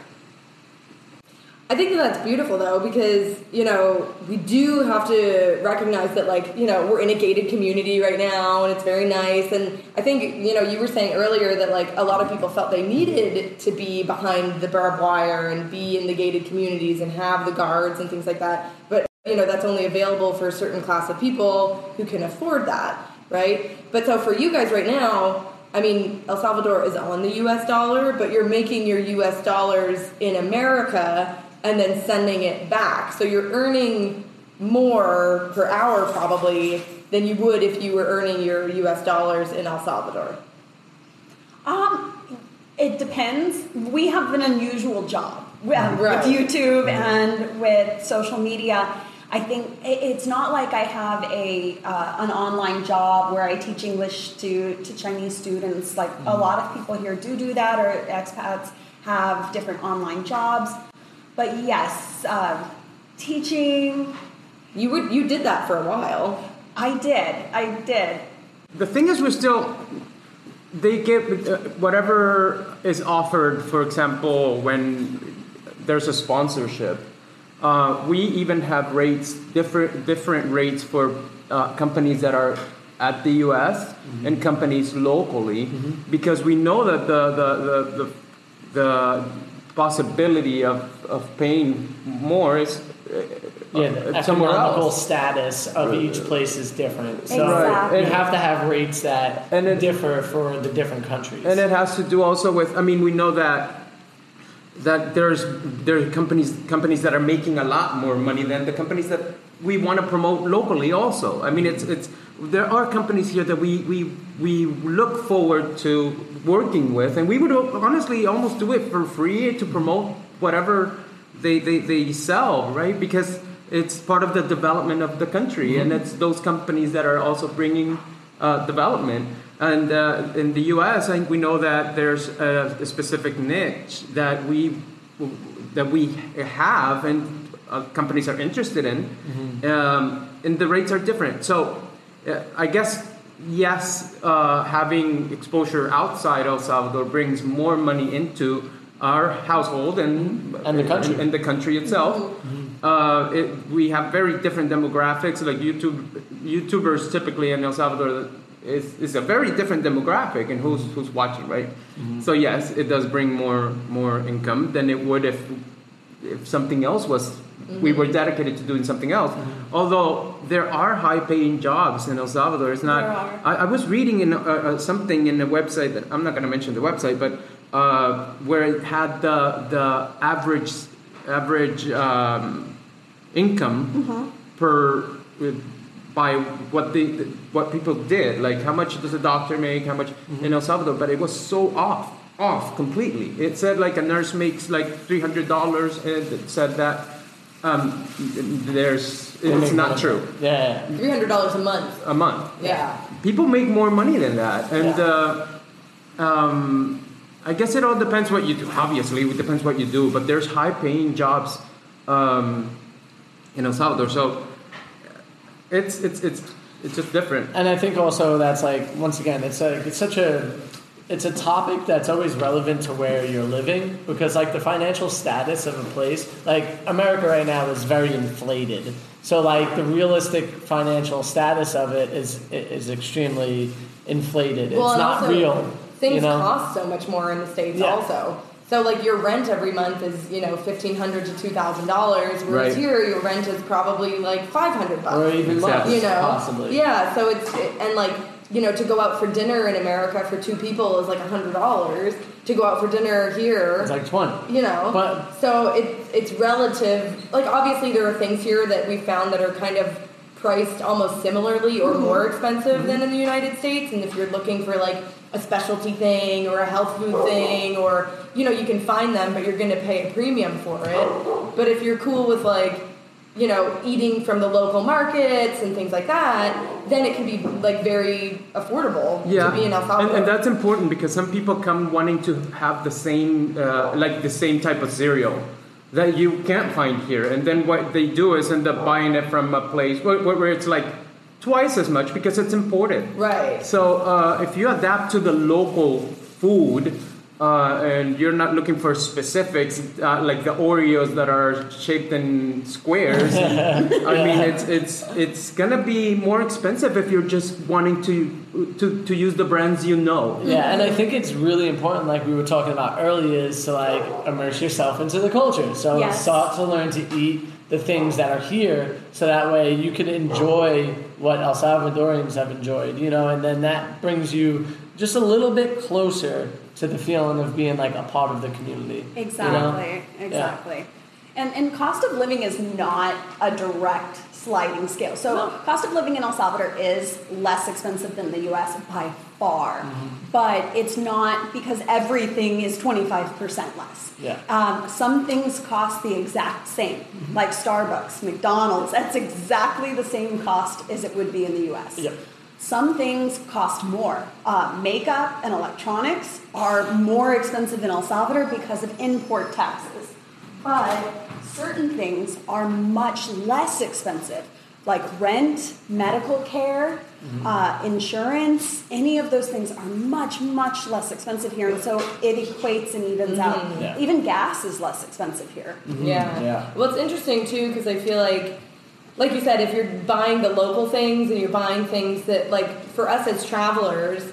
I think that that's beautiful, though, because, you know, we do have to recognize that, like, you know, we're in a gated community right now, and it's very nice. And I think, you know, you were saying earlier that, like, a lot of people felt they needed to be behind the barbed wire and be in the gated communities and have the guards and things like that. But, you know, that's only available for a certain class of people who can afford that, right? But so for you guys right now, I mean, El Salvador is on the U S dollar, but you're making your U S dollars in America and then sending it back. So you're earning more per hour probably than you would if you were earning your U S dollars in El Salvador. Um, it depends. We have an unusual job with, Right. with YouTube and with social media. I think it's not like I have a uh, an online job where I teach English to, to Chinese students. Like a lot of people here do do that, or expats have different online jobs. But yes, uh, teaching. You would you did that for a while. I did. I did. The thing is, we're still, they give uh, whatever is offered, for example, when there's a sponsorship. Uh, we even have rates, different different rates for uh, companies that are at the U S mm-hmm. and companies locally, mm-hmm. because we know that the the the, the, the possibility of, of paying more is uh, Yeah, the uh, somewhere economical else. status of each place is different. So Exactly. you have to have rates that And it- differ for the different countries. And it has to do also with, I mean, we know that that there's there are companies companies that are making a lot more money than the companies that we want to promote locally also. I mean, it's it's there are companies here that we we we look forward to working with, and we would honestly almost do it for free to promote whatever they they, they sell, right? Because it's part of the development of the country, mm-hmm. and it's those companies that are also bringing uh, development. And uh, in the U S, I think we know that there's a, a specific niche that we that we have, and uh, companies are interested in, mm-hmm. um, and the rates are different. So, uh, I guess yes, uh, having exposure outside El Salvador brings more money into our household and And the country. and, and the country itself. Mm-hmm. Uh, it, we have very different demographics. Like YouTube, YouTubers typically in El Salvador. Is, is a very different demographic and who's who's watching, right? Mm-hmm. So yes, it does bring more more income than it would if if something else was mm-hmm. we were dedicated to doing something else. Mm-hmm. Although there are high paying jobs in El Salvador, it's not. There are. I, I was reading in uh, uh, something in a website that I'm not going to mention the website, but uh, where it had the the average average um, income mm-hmm. per. by what the what people did, like how much does a doctor make, how much mm-hmm. in El Salvador, but it was so off, off completely. It said like a nurse makes like three hundred dollars, and it said that um, there's it's not true. Yeah, three hundred dollars a month. A month. Yeah. People make more money than that, and Yeah. uh, um, I guess it all depends what you do. Obviously, it depends what you do, but there's high-paying jobs um, in El Salvador, so. It's it's it's it's just different. and I think also that's like once again, it's a it's such a it's a topic that's always relevant to where you're living, because like the financial status of a place, like America right now is very inflated. So like the realistic financial status of it is is extremely inflated. Well, it's and not also, real. Things you know? cost so much more in the States Yeah. also. So like your rent every month is, you know, fifteen hundred to two thousand dollars, whereas Right. here your rent is probably like five hundred bucks. Or even less, you know, possibly. Yeah, so it's and like you know to go out for dinner in America for two people is like a hundred dollars. To go out for dinner here, It's like twenty. you know, But- so it's it's relative. Like obviously there are things here that we found that are kind of priced almost similarly or more expensive mm-hmm. than in the United States. And if you're looking for like a specialty thing or a health food thing, or you know, you can find them, but you're going to pay a premium for it. But if you're cool with like, you know, eating from the local markets and things like that, then it can be like very affordable Yeah, to be in El Salvador. and, and that's important because some people come wanting to have the same, uh, like the same type of cereal that you can't find here, and then what they do is end up buying it from a place where, where it's like twice as much because it's imported. Right. So uh, if you adapt to the local food. Uh, and you're not looking for specifics uh, like the Oreos that are shaped in squares. I mean, it's it's it's gonna be more expensive if you're just wanting to to to use the brands you know. Yeah, and I think it's really important, like we were talking about earlier, is to like immerse yourself into the culture. So Yes. start to learn to eat the things that are here, so that way you can enjoy what El Salvadorians have enjoyed, you know, and then that brings you just a little bit closer to the feeling of being like a part of the community. Exactly, you know? exactly. Yeah. And and cost of living is not a direct sliding scale. So No. cost of living in El Salvador is less expensive than the U S by far, Mm-hmm. but it's not because everything is twenty-five percent less. Yeah. Um, some things cost the exact same, Mm-hmm. like Starbucks, McDonald's. That's exactly the same cost as it would be in the U S. Yep. Some things cost more. Uh, makeup and electronics are more expensive in El Salvador because of import taxes. But certain things are much less expensive, like rent, medical care, Mm-hmm. uh, insurance. Any of those things are much, much less expensive here. And so it equates and evens out. Yeah. Even gas is less expensive here. Yeah. Yeah. Well, it's interesting too because I feel like, like you said, if you're buying the local things and you're buying things that, like, for us as travelers,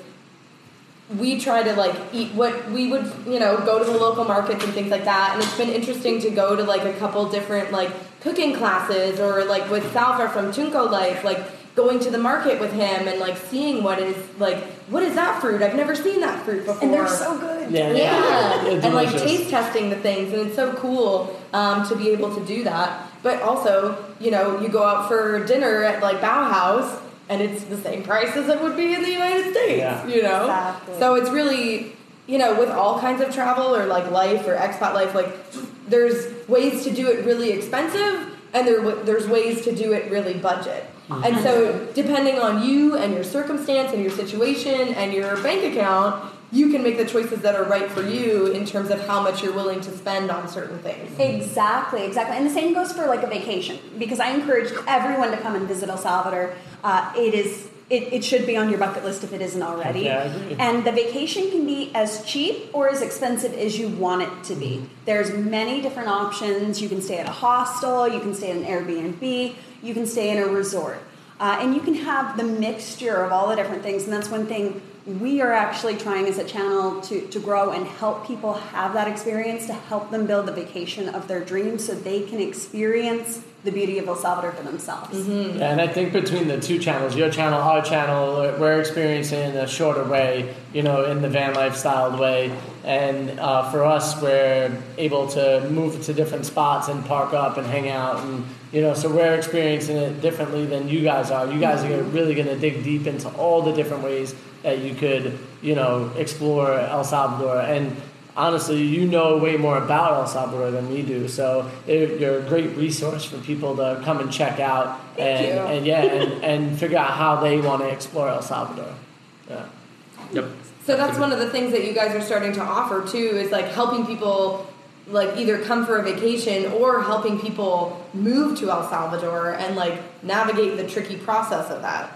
we try to like eat what we would, you know, go to the local markets and things like that. And it's been interesting to go to like a couple different like cooking classes, or like with Salva from Tunco Life, like going to the market with him and like seeing what is like what is that fruit? I've never seen that fruit before. And they're so good. Yeah, Yeah, They're and like delicious. taste testing the things, and it's so cool um, to be able to do that. But also, you know, you go out for dinner at like Bauhaus, and it's the same price as it would be in the United States. Yeah. You know, Exactly. so it's really, you know, with all kinds of travel or like life or expat life, like there's ways to do it really expensive, and there there's ways to do it really budget. And so, depending on you and your circumstance and your situation and your bank account, you can make the choices that are right for you in terms of how much you're willing to spend on certain things. Exactly, exactly. And the same goes for like a vacation, because I encourage everyone to come and visit El Salvador. Uh, it is it, it should be on your bucket list if it isn't already. Yeah, I agree. And the vacation can be as cheap or as expensive as you want it to be. There's many different options. You can stay at a hostel, you can stay at an Airbnb, you can stay in a resort. Uh, and you can have the mixture of all the different things. And that's one thing we are actually trying as a channel to, to grow and help people have that experience, to help them build the vacation of their dreams so they can experience the beauty of El Salvador for themselves. Mm-hmm. Yeah, and I think between the two channels, your channel, our channel, we're experiencing it in a shorter way, you know, in the van lifestyle way. And uh, for us, we're able to move to different spots and park up and hang out. And, you know, so we're experiencing it differently than you guys are. You guys are really going to dig deep into all the different ways that you could, you know, explore El Salvador. And honestly, you know way more about El Salvador than we do, so it, you're a great resource for people to come and check out. Thank and, you. and yeah, and, and figure out how they want to explore El Salvador. Yeah. Yep. So that's one of the things that you guys are starting to offer too, is like helping people like either come for a vacation or helping people move to El Salvador and like navigate the tricky process of that.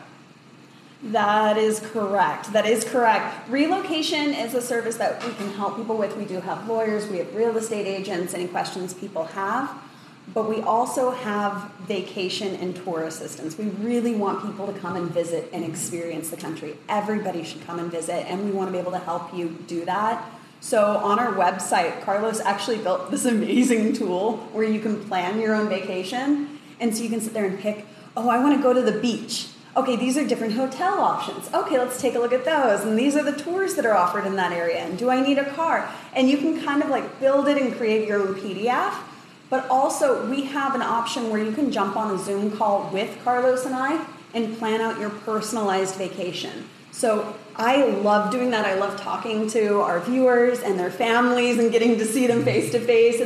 That is correct. That is correct. Relocation is a service that we can help people with. We do have lawyers, we have real estate agents, any questions people have. But we also have vacation and tour assistance. We really want people to come and visit and experience the country. Everybody should come and visit, and we want to be able to help you do that. So on our website, Carlos actually built this amazing tool where you can plan your own vacation. And so you can sit there and pick, oh, I want to go to the beach. Okay, these are different hotel options. Okay, let's take a look at those. And these are the tours that are offered in that area. And do I need a car? And you can kind of like build it and create your own P D F. But also, we have an option where you can jump on a Zoom call with Carlos and I and plan out your personalized vacation. So I love doing that. I love talking to our viewers and their families and getting to see them face to face and then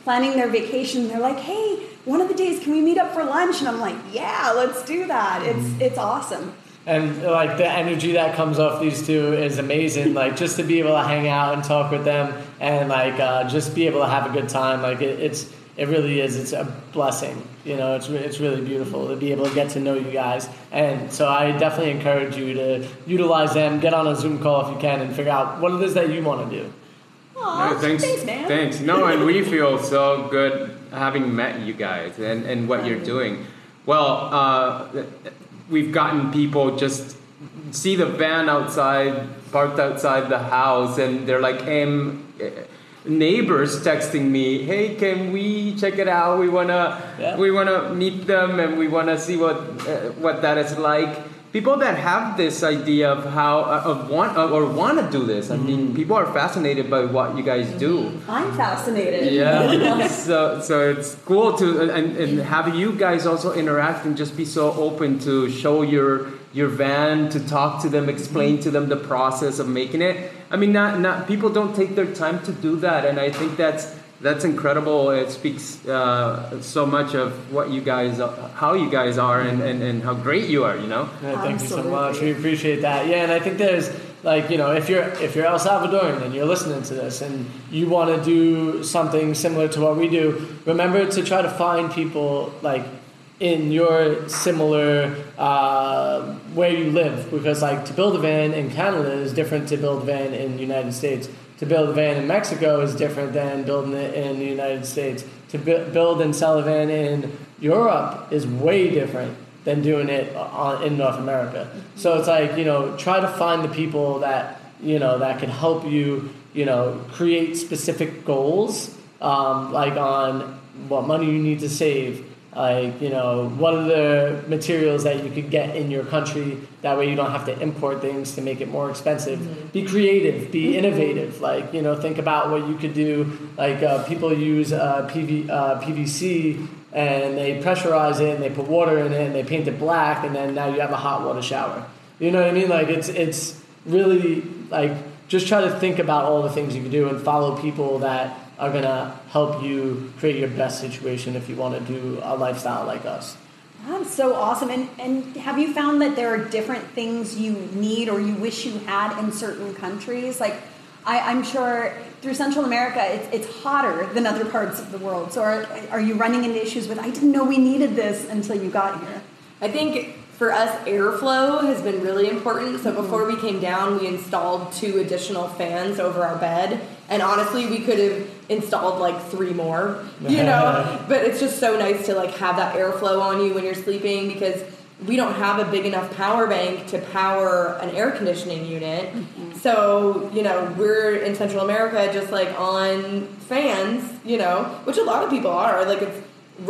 planning their vacation. They're like, hey, one of the days, can we meet up for lunch? And I'm like, yeah, let's do that. It's it's awesome. And like the energy that comes off these two is amazing. Like just to be able to hang out and talk with them, and like uh, just be able to have a good time. Like it, it's it really is. It's a blessing. You know, it's it's really beautiful to be able to get to know you guys. And so I definitely encourage you to utilize them. Get on a Zoom call if you can, and figure out what it is that you want to do. Aw, No, thanks, thanks, man. Thanks. No, and we feel so good having met you guys and, and what you're doing. Well, uh, we've gotten people just see the van outside, parked outside the house, and they're like, um, neighbors texting me, hey, can we check it out? We wanna, Yeah. we wanna meet them, and we wanna see what uh, what that is like. People that have this idea of how uh, of want uh, or want to do this. I mean, people are fascinated by what you guys do. I'm fascinated. Yeah. so so it's cool to and, and have you guys also interact and just be so open to show your your van, to talk to them, explain to them the process of making it. I mean, not not people don't take their time to do that, and I think that's that's incredible. It speaks uh, so much of what you guys, how you guys are, and, and, and how great you are. You know. Yeah, thank you so Absolutely. much. We appreciate that. Yeah, and I think there's like, you know, if you're if you're El Salvadorian and you're listening to this and you want to do something similar to what we do, remember to try to find people like in your similar uh, where you live, because like to build a van in Canada is different to build a van in the United States. To build a van in Mexico is different than building it in the United States. To bu- build and sell a van in Europe is way different than doing it on, in North America. So it's like, you know, try to find the people that, you know, that can help you, you know, create specific goals, um, like on what money you need to save, like, you know, what are the materials that you could get in your country, that way you don't have to import things to make it more expensive. Mm-hmm. Be creative, be innovative, like, you know, think about what you could do. Like uh, people use uh, P V, uh, P V C and they pressurize it and they put water in it and they paint it black, and then now you have a hot water shower. You know what I mean? Like it's it's really like just try to think about all the things you can do and follow people that are going to help you create your best situation if you want to do a lifestyle like us. That's so awesome. And and have you found that there are different things you need or you wish you had in certain countries? Like, I, I'm sure through Central America, it's, it's hotter than other parts of the world. So are, are you running into issues with, I didn't know we needed this until you got here? I think for us, airflow has been really important. So before we came down, we installed two additional fans over our bed. And honestly, we could have installed like three more, you know? But it's just so nice to like have that airflow on you when you're sleeping, because we don't have a big enough power bank to power an air conditioning unit. Mm-hmm. So, you know, we're in Central America just like on fans, you know, which a lot of people are. Like, it's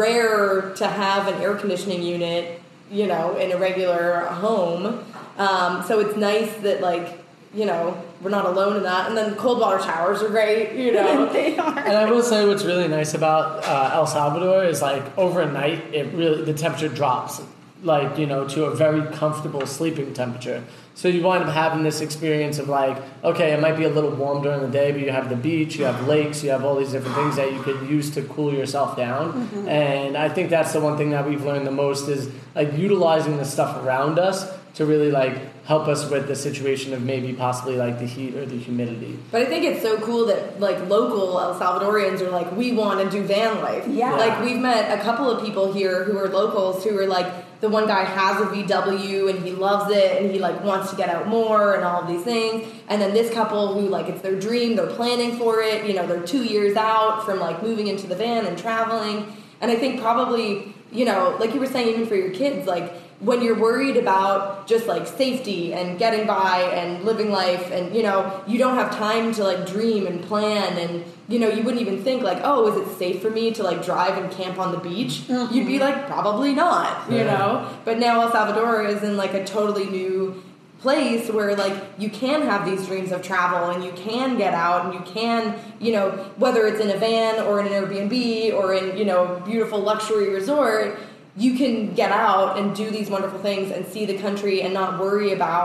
rare to have an air conditioning unit, you know, in a regular home. Um, so it's nice that, like, you know, we're not alone in that. And then cold water showers are great, you know. They are. And I will say what's really nice about uh, El Salvador is, like, overnight, it really, the temperature drops, like, you know, to a very comfortable sleeping temperature. So you wind up having this experience of like, okay, it might be a little warm during the day, but you have the beach, you have lakes, you have all these different things that you could use to cool yourself down. Mm-hmm. And I think that's the one thing that we've learned the most is like utilizing the stuff around us to really like help us with the situation of maybe possibly like the heat or the humidity. But I think it's so cool that like local El Salvadorians are like, we want to do van life. Yeah. Like we've met a couple of people here who are locals who are like, the one guy has a V W and he loves it and he like wants to get out more and all of these things. And then this couple who like it's their dream, they're planning for it, you know, they're two years out from like moving into the van and traveling. And I think probably, you know, like you were saying, even for your kids, like when you're worried about just like safety and getting by and living life and, you know, you don't have time to like dream and plan and, you know, you wouldn't even think like, oh, is it safe for me to like drive and camp on the beach? Mm-hmm. You'd be like, probably not, you yeah. know? But now El Salvador is in like a totally new place where like you can have these dreams of travel and you can get out and you can, you know, whether it's in a van or in an Airbnb or in, you know, a beautiful luxury resort, you can get out and do these wonderful things and see the country and not worry about,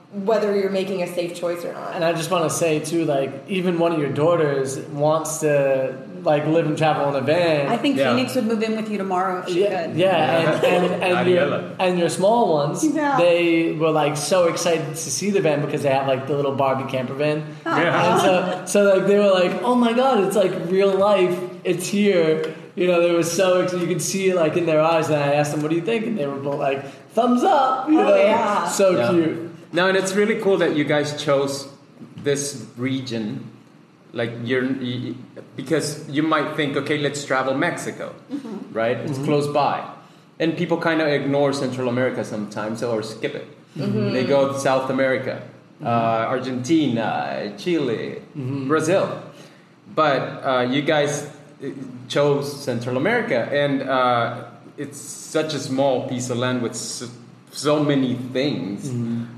whether you're making a safe choice or not. And I just want to say too, like even one of your daughters wants to like live and travel in a van. I think Yeah. Phoenix would move in with you tomorrow if she Yeah, could. yeah, and and, and, your, Ariella. and your small ones, Yeah. they were like so excited to see the van because they have like the little Barbie camper van. Yeah. And so, so like they were like, oh my god, it's like real life, it's here. You know, they were so excited. You could see it like in their eyes. And I asked them, what do you think? And they were both like, thumbs up. You Oh, know, yeah. so Yeah. cute. No, and it's really cool that you guys chose this region. Like you're, you, because you might think, okay, let's travel Mexico, Mm-hmm. right? It's close by, and people kind of ignore Central America sometimes or skip it. Mm-hmm. They go to South America, uh, Argentina, Chile, Brazil, but uh, you guys uh, chose Central America, and uh, it's such a small piece of land with so, so many things.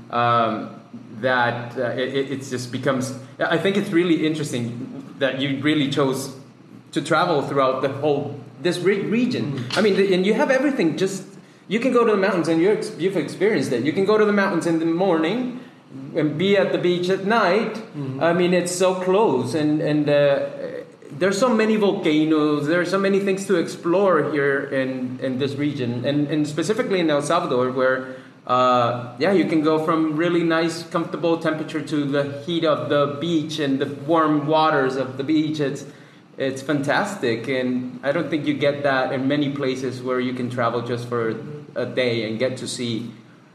Um, that uh, it, it just becomes. I think it's really interesting that you really chose to travel throughout the whole this re- region. I mean, and you have everything. Just you can go to the mountains, and you ex- you've experienced it. You can go to the mountains in the morning and be at the beach at night. I mean, it's so close, and and uh, there's so many volcanoes. There are so many things to explore here in in this region, and and specifically in El Salvador, where. Uh, yeah, you can go from really nice, comfortable temperature to the heat of the beach and the warm waters of the beach. It's it's fantastic, and I don't think you get that in many places where you can travel just for a day and get to see.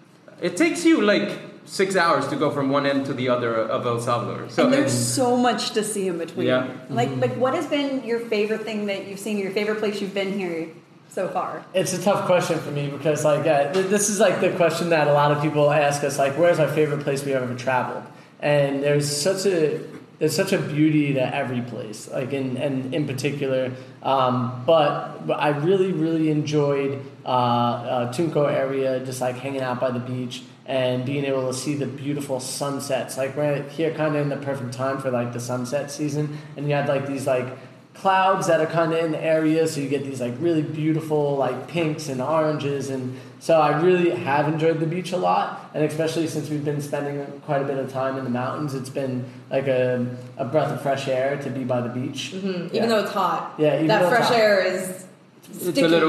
It takes you like six hours to go from one end to the other of El Salvador. So And there's so much to see in between. Yeah. Like, like, what has been your favorite thing that you've seen? Your favorite place you've been here so far? It's a tough question for me because, like, uh, th- this is like the question that a lot of people ask us, like, where's our favorite place we've ever traveled? And there's such a there's such a beauty to every place, like, in and in particular. Um, but I really, really enjoyed uh, uh, Tunco area, just like hanging out by the beach and being able to see the beautiful sunsets. Like, we're here kind of in the perfect time for like the sunset season, and you had like these like clouds that are kind of in the area, so you get these like really beautiful like pinks and oranges, and so I really have enjoyed the beach a lot, and especially since we've been spending quite a bit of time in the mountains, it's been like a, a breath of fresh air to be by the beach. Mm-hmm. Yeah. Even though it's hot. Yeah, even that though it's fresh hot. air is it's sticky. a little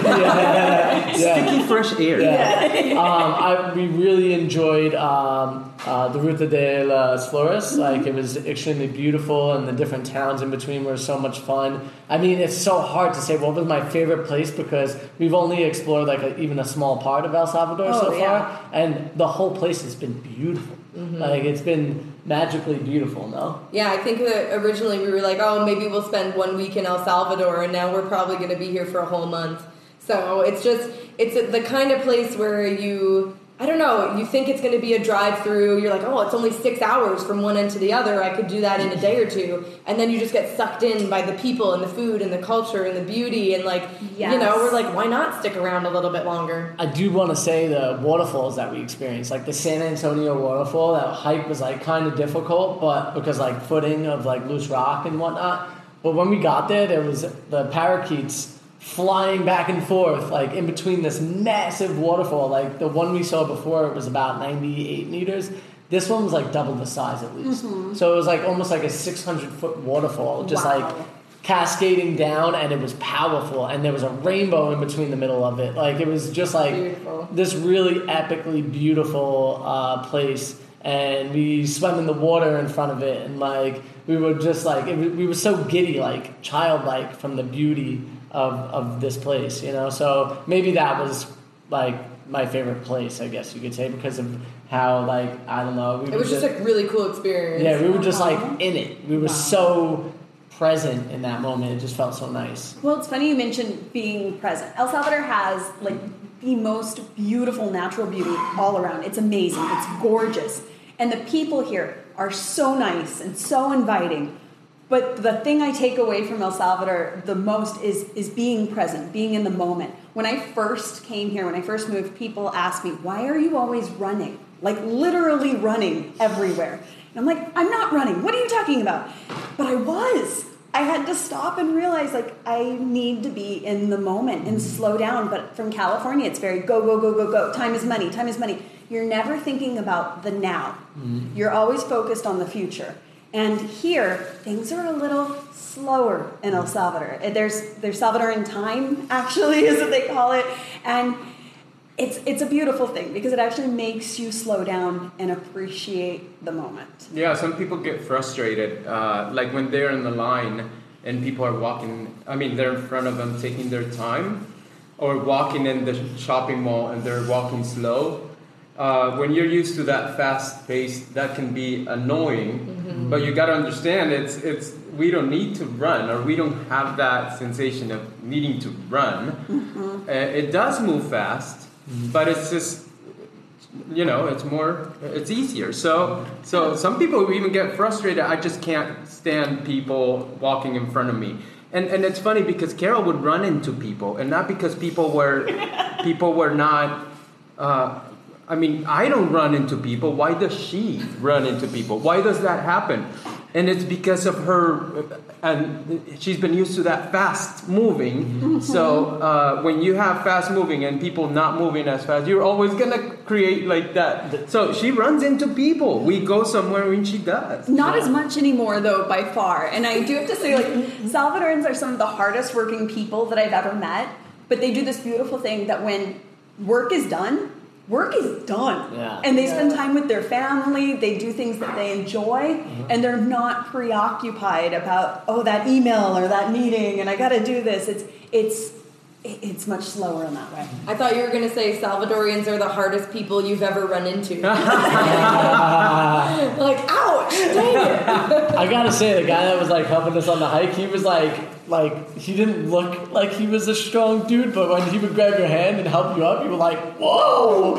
yeah, yeah. sticky fresh air. Yeah. um, I, we really enjoyed um, uh, the Ruta de las Flores. Like, it was extremely beautiful, and the different towns in between were so much fun. I mean, it's so hard to say what was my favorite place because we've only explored like a, even a small part of El Salvador Oh, so yeah. far, and the whole place has been beautiful. Like, it's been magically beautiful, no? Yeah, I think that originally we were like, oh, maybe we'll spend one week in El Salvador, and now we're probably going to be here for a whole month. So it's just, it's a, the kind of place where you, I don't know, you think it's going to be a drive through, you're like, oh, it's only six hours from one end to the other, I could do that in a day or two, and then you just get sucked in by the people and the food and the culture and the beauty, and like, Yes. you know, we're like, why not stick around a little bit longer? I do want to say the waterfalls that we experienced, like the San Antonio waterfall, that hike was like kind of difficult, but because like footing of like loose rock and whatnot. But when we got there, there was the parakeets flying back and forth, like in between this massive waterfall. Like the one we saw before, it was about ninety-eight meters. This one was like double the size at least. So it was like almost like a six hundred foot waterfall, just Wow. like cascading down, and it was powerful, and there was a rainbow in between the middle of it. Like, it was just like Beautiful. this really epically beautiful uh, place, and we swam in the water in front of it, and like we were just like it, we were so giddy, like childlike from the beauty of of this place, you know. So maybe that was like my favorite place, I guess you could say, because of how, like, I don't know, we It were was just a really cool experience. yeah, we were just like in it. We were so present in that moment. It just felt so nice. Well, it's funny you mentioned being present. El Salvador has like the most beautiful natural beauty all around. It's amazing. It's gorgeous. And the people here are so nice and so inviting. But the thing I take away from El Salvador the most is is being present, being in the moment. When I first came here, when I first moved, people asked me, "Why are you always running?" Like literally running everywhere. And I'm like, "I'm not running. What are you talking about?" But I was. I had to stop and realize, like, I need to be in the moment and slow down. But from California, it's very go, go, go, go, go. Time is money. Time is money. You're never thinking about the now. Mm-hmm. You're always focused on the future. And here, things are a little slower in El Salvador. There's there's Salvadoran time, actually, is what they call it. And it's it's a beautiful thing because it actually makes you slow down and appreciate the moment. Yeah, some people get frustrated, uh, like when they're in the line and people are walking, I mean, they're in front of them taking their time, or walking in the shopping mall and they're walking slow. Uh, when you're used to that fast pace, that can be annoying. Mm-hmm. But you got to understand, it's it's we don't need to run, or we don't have that sensation of needing to run. Mm-hmm. Uh, it does move fast, mm-hmm. but it's just, you know, it's more, it's easier. So so some people even get frustrated. I just can't stand people walking in front of me. And and it's funny because Carol would run into people, and not because people were people were not. Uh, I mean, I don't run into people. Why does she run into people? Why does that happen? And it's because of her, and she's been used to that fast moving. Mm-hmm. So uh, when you have fast moving and people not moving as fast, you're always gonna create like that. So she runs into people. We go somewhere and she does. Not yeah. as much anymore, though, by far. And I do have to say, like, Salvadorans are some of the hardest working people that I've ever met. But they do this beautiful thing that when work is done, work is done. Yeah. And they yeah. spend time with their family. They do things that they enjoy. Mm-hmm. And they're not preoccupied about, oh, that email or that meeting, and I got to do this. It's it's it's much slower in that way. I thought you were going to say Salvadorians are the hardest people you've ever run into. Like, ouch, dang it. I got to say, the guy that was like helping us on the hike, he was like, like, he didn't look like he was a strong dude, but when he would grab your hand and help you up, you were like, whoa!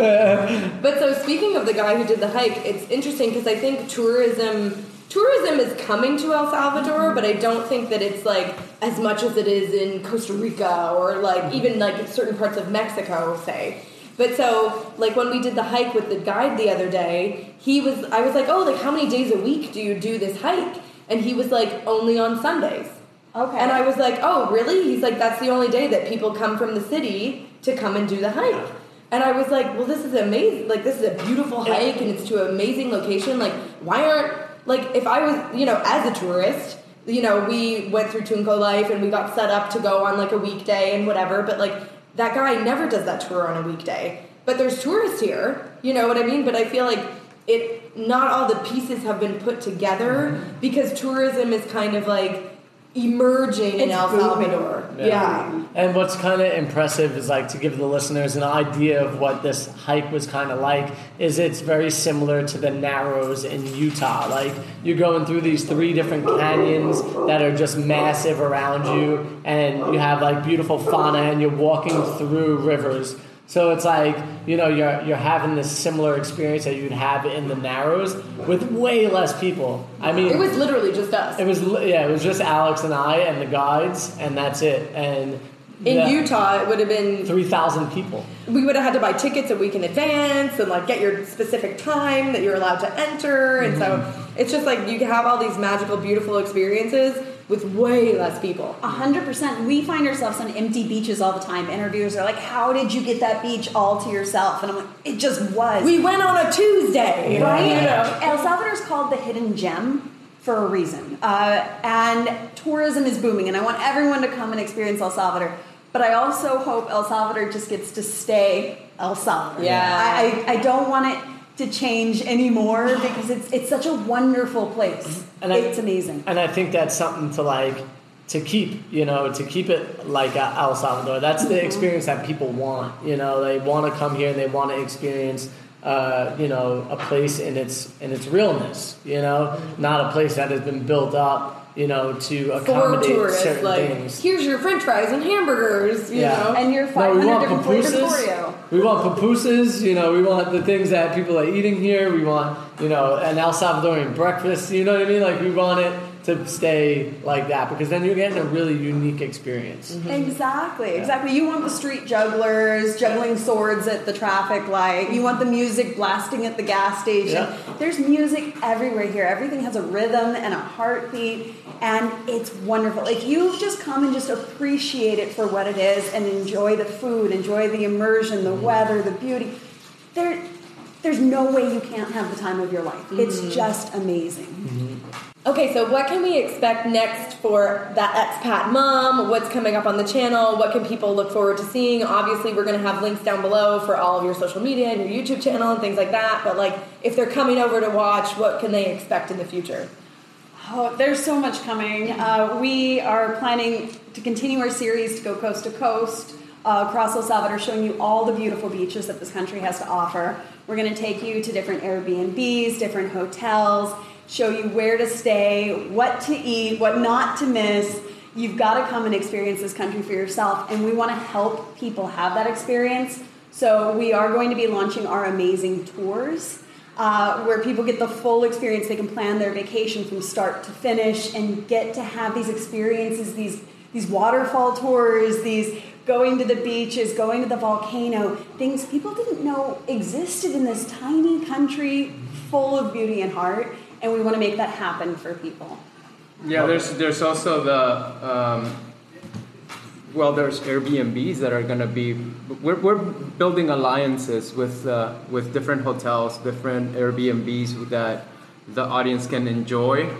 Yeah. But so speaking of the guy who did the hike, it's interesting because I think tourism tourism is coming to El Salvador, but I don't think that it's like as much as it is in Costa Rica or like even like certain parts of Mexico, say. But so, like, when we did the hike with the guide the other day, he was, I was like, oh, like, how many days a week do you do this hike? And he was like, only on Sundays. Okay. And I was like, oh, really? He's like, that's the only day that people come from the city to come and do the hike. And I was like, well, this is amazing. Like, this is a beautiful hike, and it's to an amazing location. Like, why aren't, like, if I was, you know, as a tourist, you know, we went through Tunco Life, and we got set up to go on, like, a weekday and whatever. But, like, that guy never does that tour on a weekday. But there's tourists here, you know what I mean? But I feel like it, not all the pieces have been put together because tourism is kind of, like, emerging in it's El Salvador. Yeah. yeah. And what's kind of impressive is like to give the listeners an idea of what this hike was kind of like is it's very similar to the Narrows in Utah. Like you're going through these three different canyons that are just massive around you, and you have like beautiful fauna, and you're walking through rivers. So it's like, you know, you're you're having this similar experience that you'd have in the Narrows with way less people. I mean, it was literally just us. It was yeah, it was just Alex and I and the guides, and that's it. And in yeah, Utah, it would have been three thousand people. We would have had to buy tickets a week in advance and like get your specific time that you're allowed to enter, and mm-hmm. so it's just like you have all these magical, beautiful experiences with way less people. A hundred percent. We find ourselves on empty beaches all the time. Interviewers are like, how did you get that beach all to yourself? And I'm like, it just was. We went on a Tuesday, yeah. right? You know, El Salvador is called the hidden gem for a reason. Uh, and tourism is booming, and I want everyone to come and experience El Salvador. But I also hope El Salvador just gets to stay El Salvador. Yeah. I, I, I don't want it to change anymore because it's it's such a wonderful place. And it's I, amazing. And I think that's something to like to keep, you know, to keep it like El Salvador. That's the experience that people want. You know, they want to come here and they want to experience, uh, you know, a place in its in its realness. You know, not a place that has been built up, you know, to accommodate for tourists, certain like, things. Here's your French fries and hamburgers, you Yeah. know. And your No, five we hundred want different flavors of pupusas. Oreo. We want pupusas, you know, we want the things that people are eating here. We want, you know, an El Salvadorian breakfast, you know what I mean? Like, we want it to stay like that, because then you're getting a really unique experience. Mm-hmm. Exactly, exactly. You want the street jugglers juggling swords at the traffic light. You want the music blasting at the gas station. Yeah. There's music everywhere here. Everything has a rhythm and a heartbeat, and it's wonderful. Like, you just come and just appreciate it for what it is and enjoy the food, enjoy the immersion, the weather, the beauty. There, there's no way you can't have the time of your life. Mm-hmm. It's just amazing. Mm-hmm. Okay, so what can we expect next for that expat mom? What's coming up on the channel? What can people look forward to seeing? Obviously, we're going to have links down below for all of your social media and your YouTube channel and things like that. But, like, if they're coming over to watch, what can they expect in the future? Oh, there's so much coming. Uh, we are planning to continue our series to go coast to coast uh, across El Salvador, showing you all the beautiful beaches that this country has to offer. We're going to take you to different Airbnbs, different hotels, show you where to stay, what to eat, what not to miss. You've got to come and experience this country for yourself, and we want to help people have that experience. So we are going to be launching our amazing tours, uh, where people get the full experience. They can plan their vacation from start to finish and get to have these experiences, these these waterfall tours, these going to the beaches, going to the volcano, things people didn't know existed in this tiny country full of beauty and heart. And we want to make that happen for people. Yeah, there's there's also the um, well, there's Airbnbs that are going to be. We're we're building alliances with uh, with different hotels, different Airbnbs that the audience can enjoy,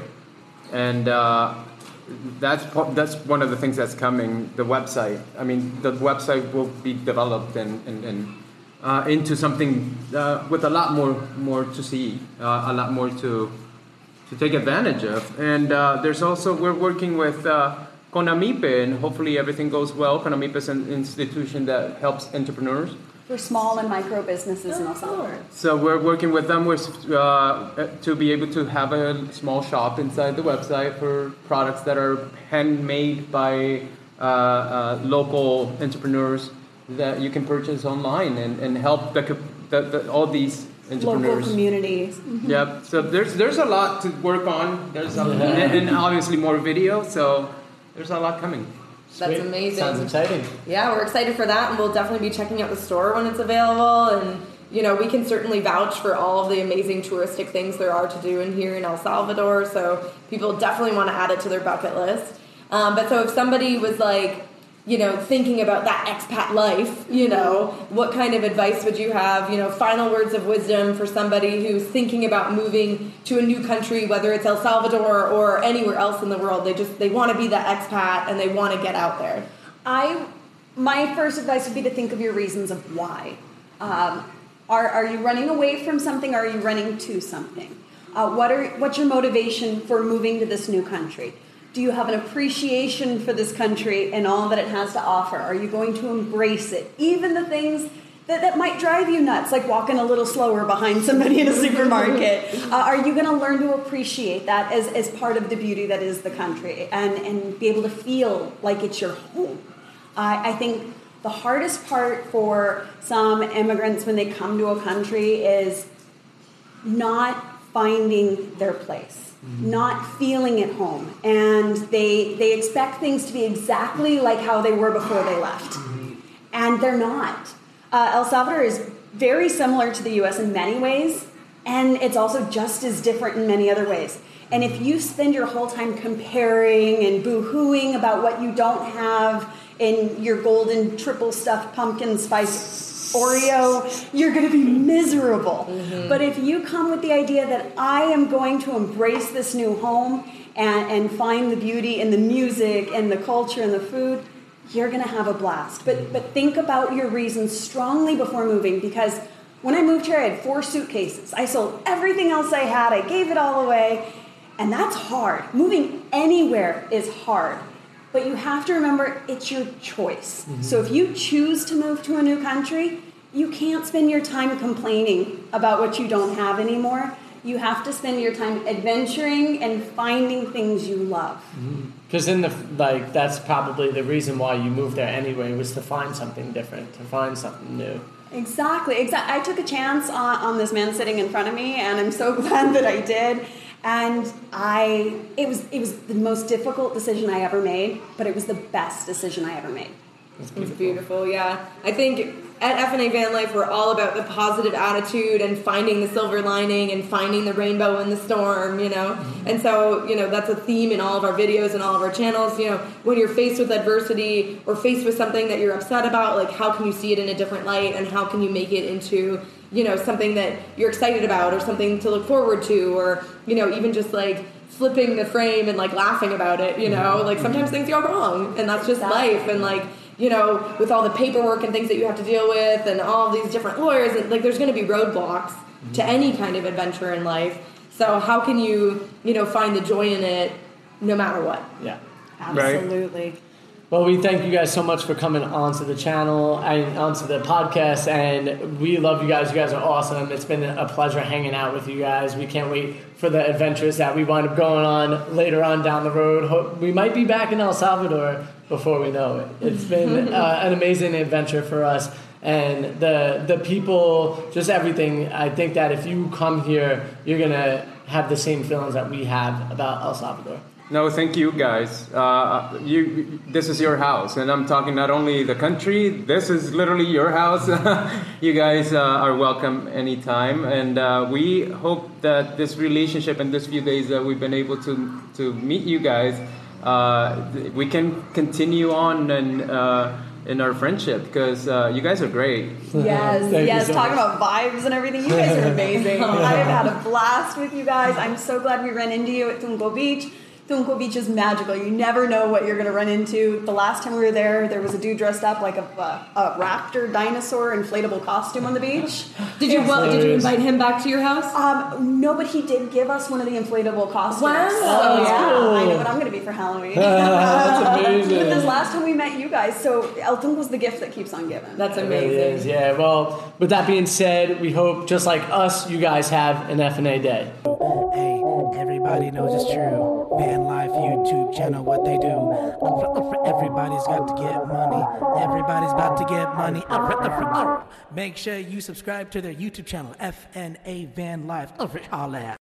and uh, that's that's one of the things that's coming. The website. I mean, the website will be developed and and. and uh, into something uh, with a lot more more to see, uh, a lot more to. to take advantage of. And uh, there's also, we're working with uh, CONAMIPE, and hopefully everything goes well. CONAMIPE is an institution that helps entrepreneurs. For small and micro businesses in El Salvador. So we're working with them with, uh, to be able to have a small shop inside the website for products that are handmade by uh, uh, local entrepreneurs that you can purchase online and, and help the, the, the, all these local communities. Mm-hmm. Yep. So there's there's a lot to work on. There's a, and, and obviously more video. So there's a lot coming. That's Sweet. amazing. Sounds exciting. Yeah, we're excited for that, and we'll definitely be checking out the store when it's available. And you know, we can certainly vouch for all of the amazing touristic things there are to do in here in El Salvador. So people definitely want to add it to their bucket list. Um, but so if somebody was like, you know, thinking about that expat life, you know, what kind of advice would you have, you know, final words of wisdom for somebody who's thinking about moving to a new country, whether it's El Salvador or anywhere else in the world? They just, they want to be that expat and they want to get out there. I, my first advice would be to think of your reasons of why. Um, are, are you running away from something, or are you running to something? Uh, what are, what's your motivation for moving to this new country? Do you have an appreciation for this country and all that it has to offer? Are you going to embrace it? Even the things that, that might drive you nuts, like walking a little slower behind somebody in a supermarket. Uh, are you going to learn to appreciate that as, as part of the beauty that is the country, and, and be able to feel like it's your home? Uh, I think the hardest part for some immigrants when they come to a country is not finding their place. Mm-hmm. Not feeling at home, and they they expect things to be exactly like how they were before they left, mm-hmm. and they're not. Uh, El Salvador is very similar to the U S in many ways, and it's also just as different in many other ways. And if you spend your whole time comparing and boo-hooing about what you don't have in your golden triple stuffed pumpkin spice Oreo, you're going to be miserable. Mm-hmm. But if you come with the idea that I am going to embrace this new home and, and find the beauty in the music and the culture and the food, you're going to have a blast. But but think about your reasons strongly before moving, because when I moved here, I had four suitcases. I sold everything else I had. I gave it all away. And that's hard. Moving anywhere is hard. But you have to remember, it's your choice. Mm-hmm. So if you choose to move to a new country, you can't spend your time complaining about what you don't have anymore. You have to spend your time adventuring and finding things you love. Because mm-hmm. in the like, that's probably the reason why you moved there anyway, was to find something different, to find something new. Exactly. Exactly. I took a chance on, on this man sitting in front of me, and I'm so glad that I did. And I, it was, it was the most difficult decision I ever made, but it was the best decision I ever made. It's beautiful. It's beautiful, yeah. I think at F N A Van Life, we're all about the positive attitude and finding the silver lining and finding the rainbow in the storm, you know? Mm-hmm. And so, you know, that's a theme in all of our videos and all of our channels. You know, when you're faced with adversity or faced with something that you're upset about, like, how can you see it in a different light and how can you make it into, you know, something that you're excited about or something to look forward to, or, you know, even just, like, flipping the frame and, like, laughing about it, you know? Like, sometimes things go wrong, and that's just life, and, like, you know, with all the paperwork and things that you have to deal with and all these different lawyers, and, like, there's going to be roadblocks mm-hmm. to any kind of adventure in life. So how can you, you know, find the joy in it no matter what? Yeah. Absolutely. Right. Well, we thank you guys so much for coming onto the channel and onto the podcast, and we love you guys. You guys are awesome. It's been a pleasure hanging out with you guys. We can't wait for the adventures that we wind up going on later on down the road. We might be back in El Salvador before we know it. It's been uh, an amazing adventure for us, and the the people, just everything. I think that if you come here, you're gonna have the same feelings that we have about El Salvador. No, thank you guys. Uh, you, this is your house, and I'm talking not only the country. This is literally your house. You guys uh, are welcome anytime, and uh, we hope that this relationship and this few days that we've been able to to meet you guys, uh, we can continue on and. Uh, in our friendship, because uh, you guys are great. Yes, yes, so talking much. about vibes and everything. You guys are amazing. I have had a blast with you guys. I'm so glad we ran into you at Tunco Beach. Tunco Beach is magical. You never know what you're going to run into. The last time we were there, there was a dude dressed up like a, a, a raptor dinosaur inflatable costume on the beach. Did you well, did you invite him back to your house? Um, no, but he did give us one of the inflatable costumes. Wow. So, yeah, cool. I know what I'm going to be for Halloween. That's amazing. But this last time we met you guys, so El Tunco's the gift that keeps on giving. That's It really amazing. is, yeah. Well, with that being said, we hope, just like us, you guys have an F N A day. Hey, everybody knows it's true. Van Life YouTube channel, what they do. Everybody's got to get money. Everybody's about to get money. Make sure you subscribe to their YouTube channel, F N A Van Life. All that.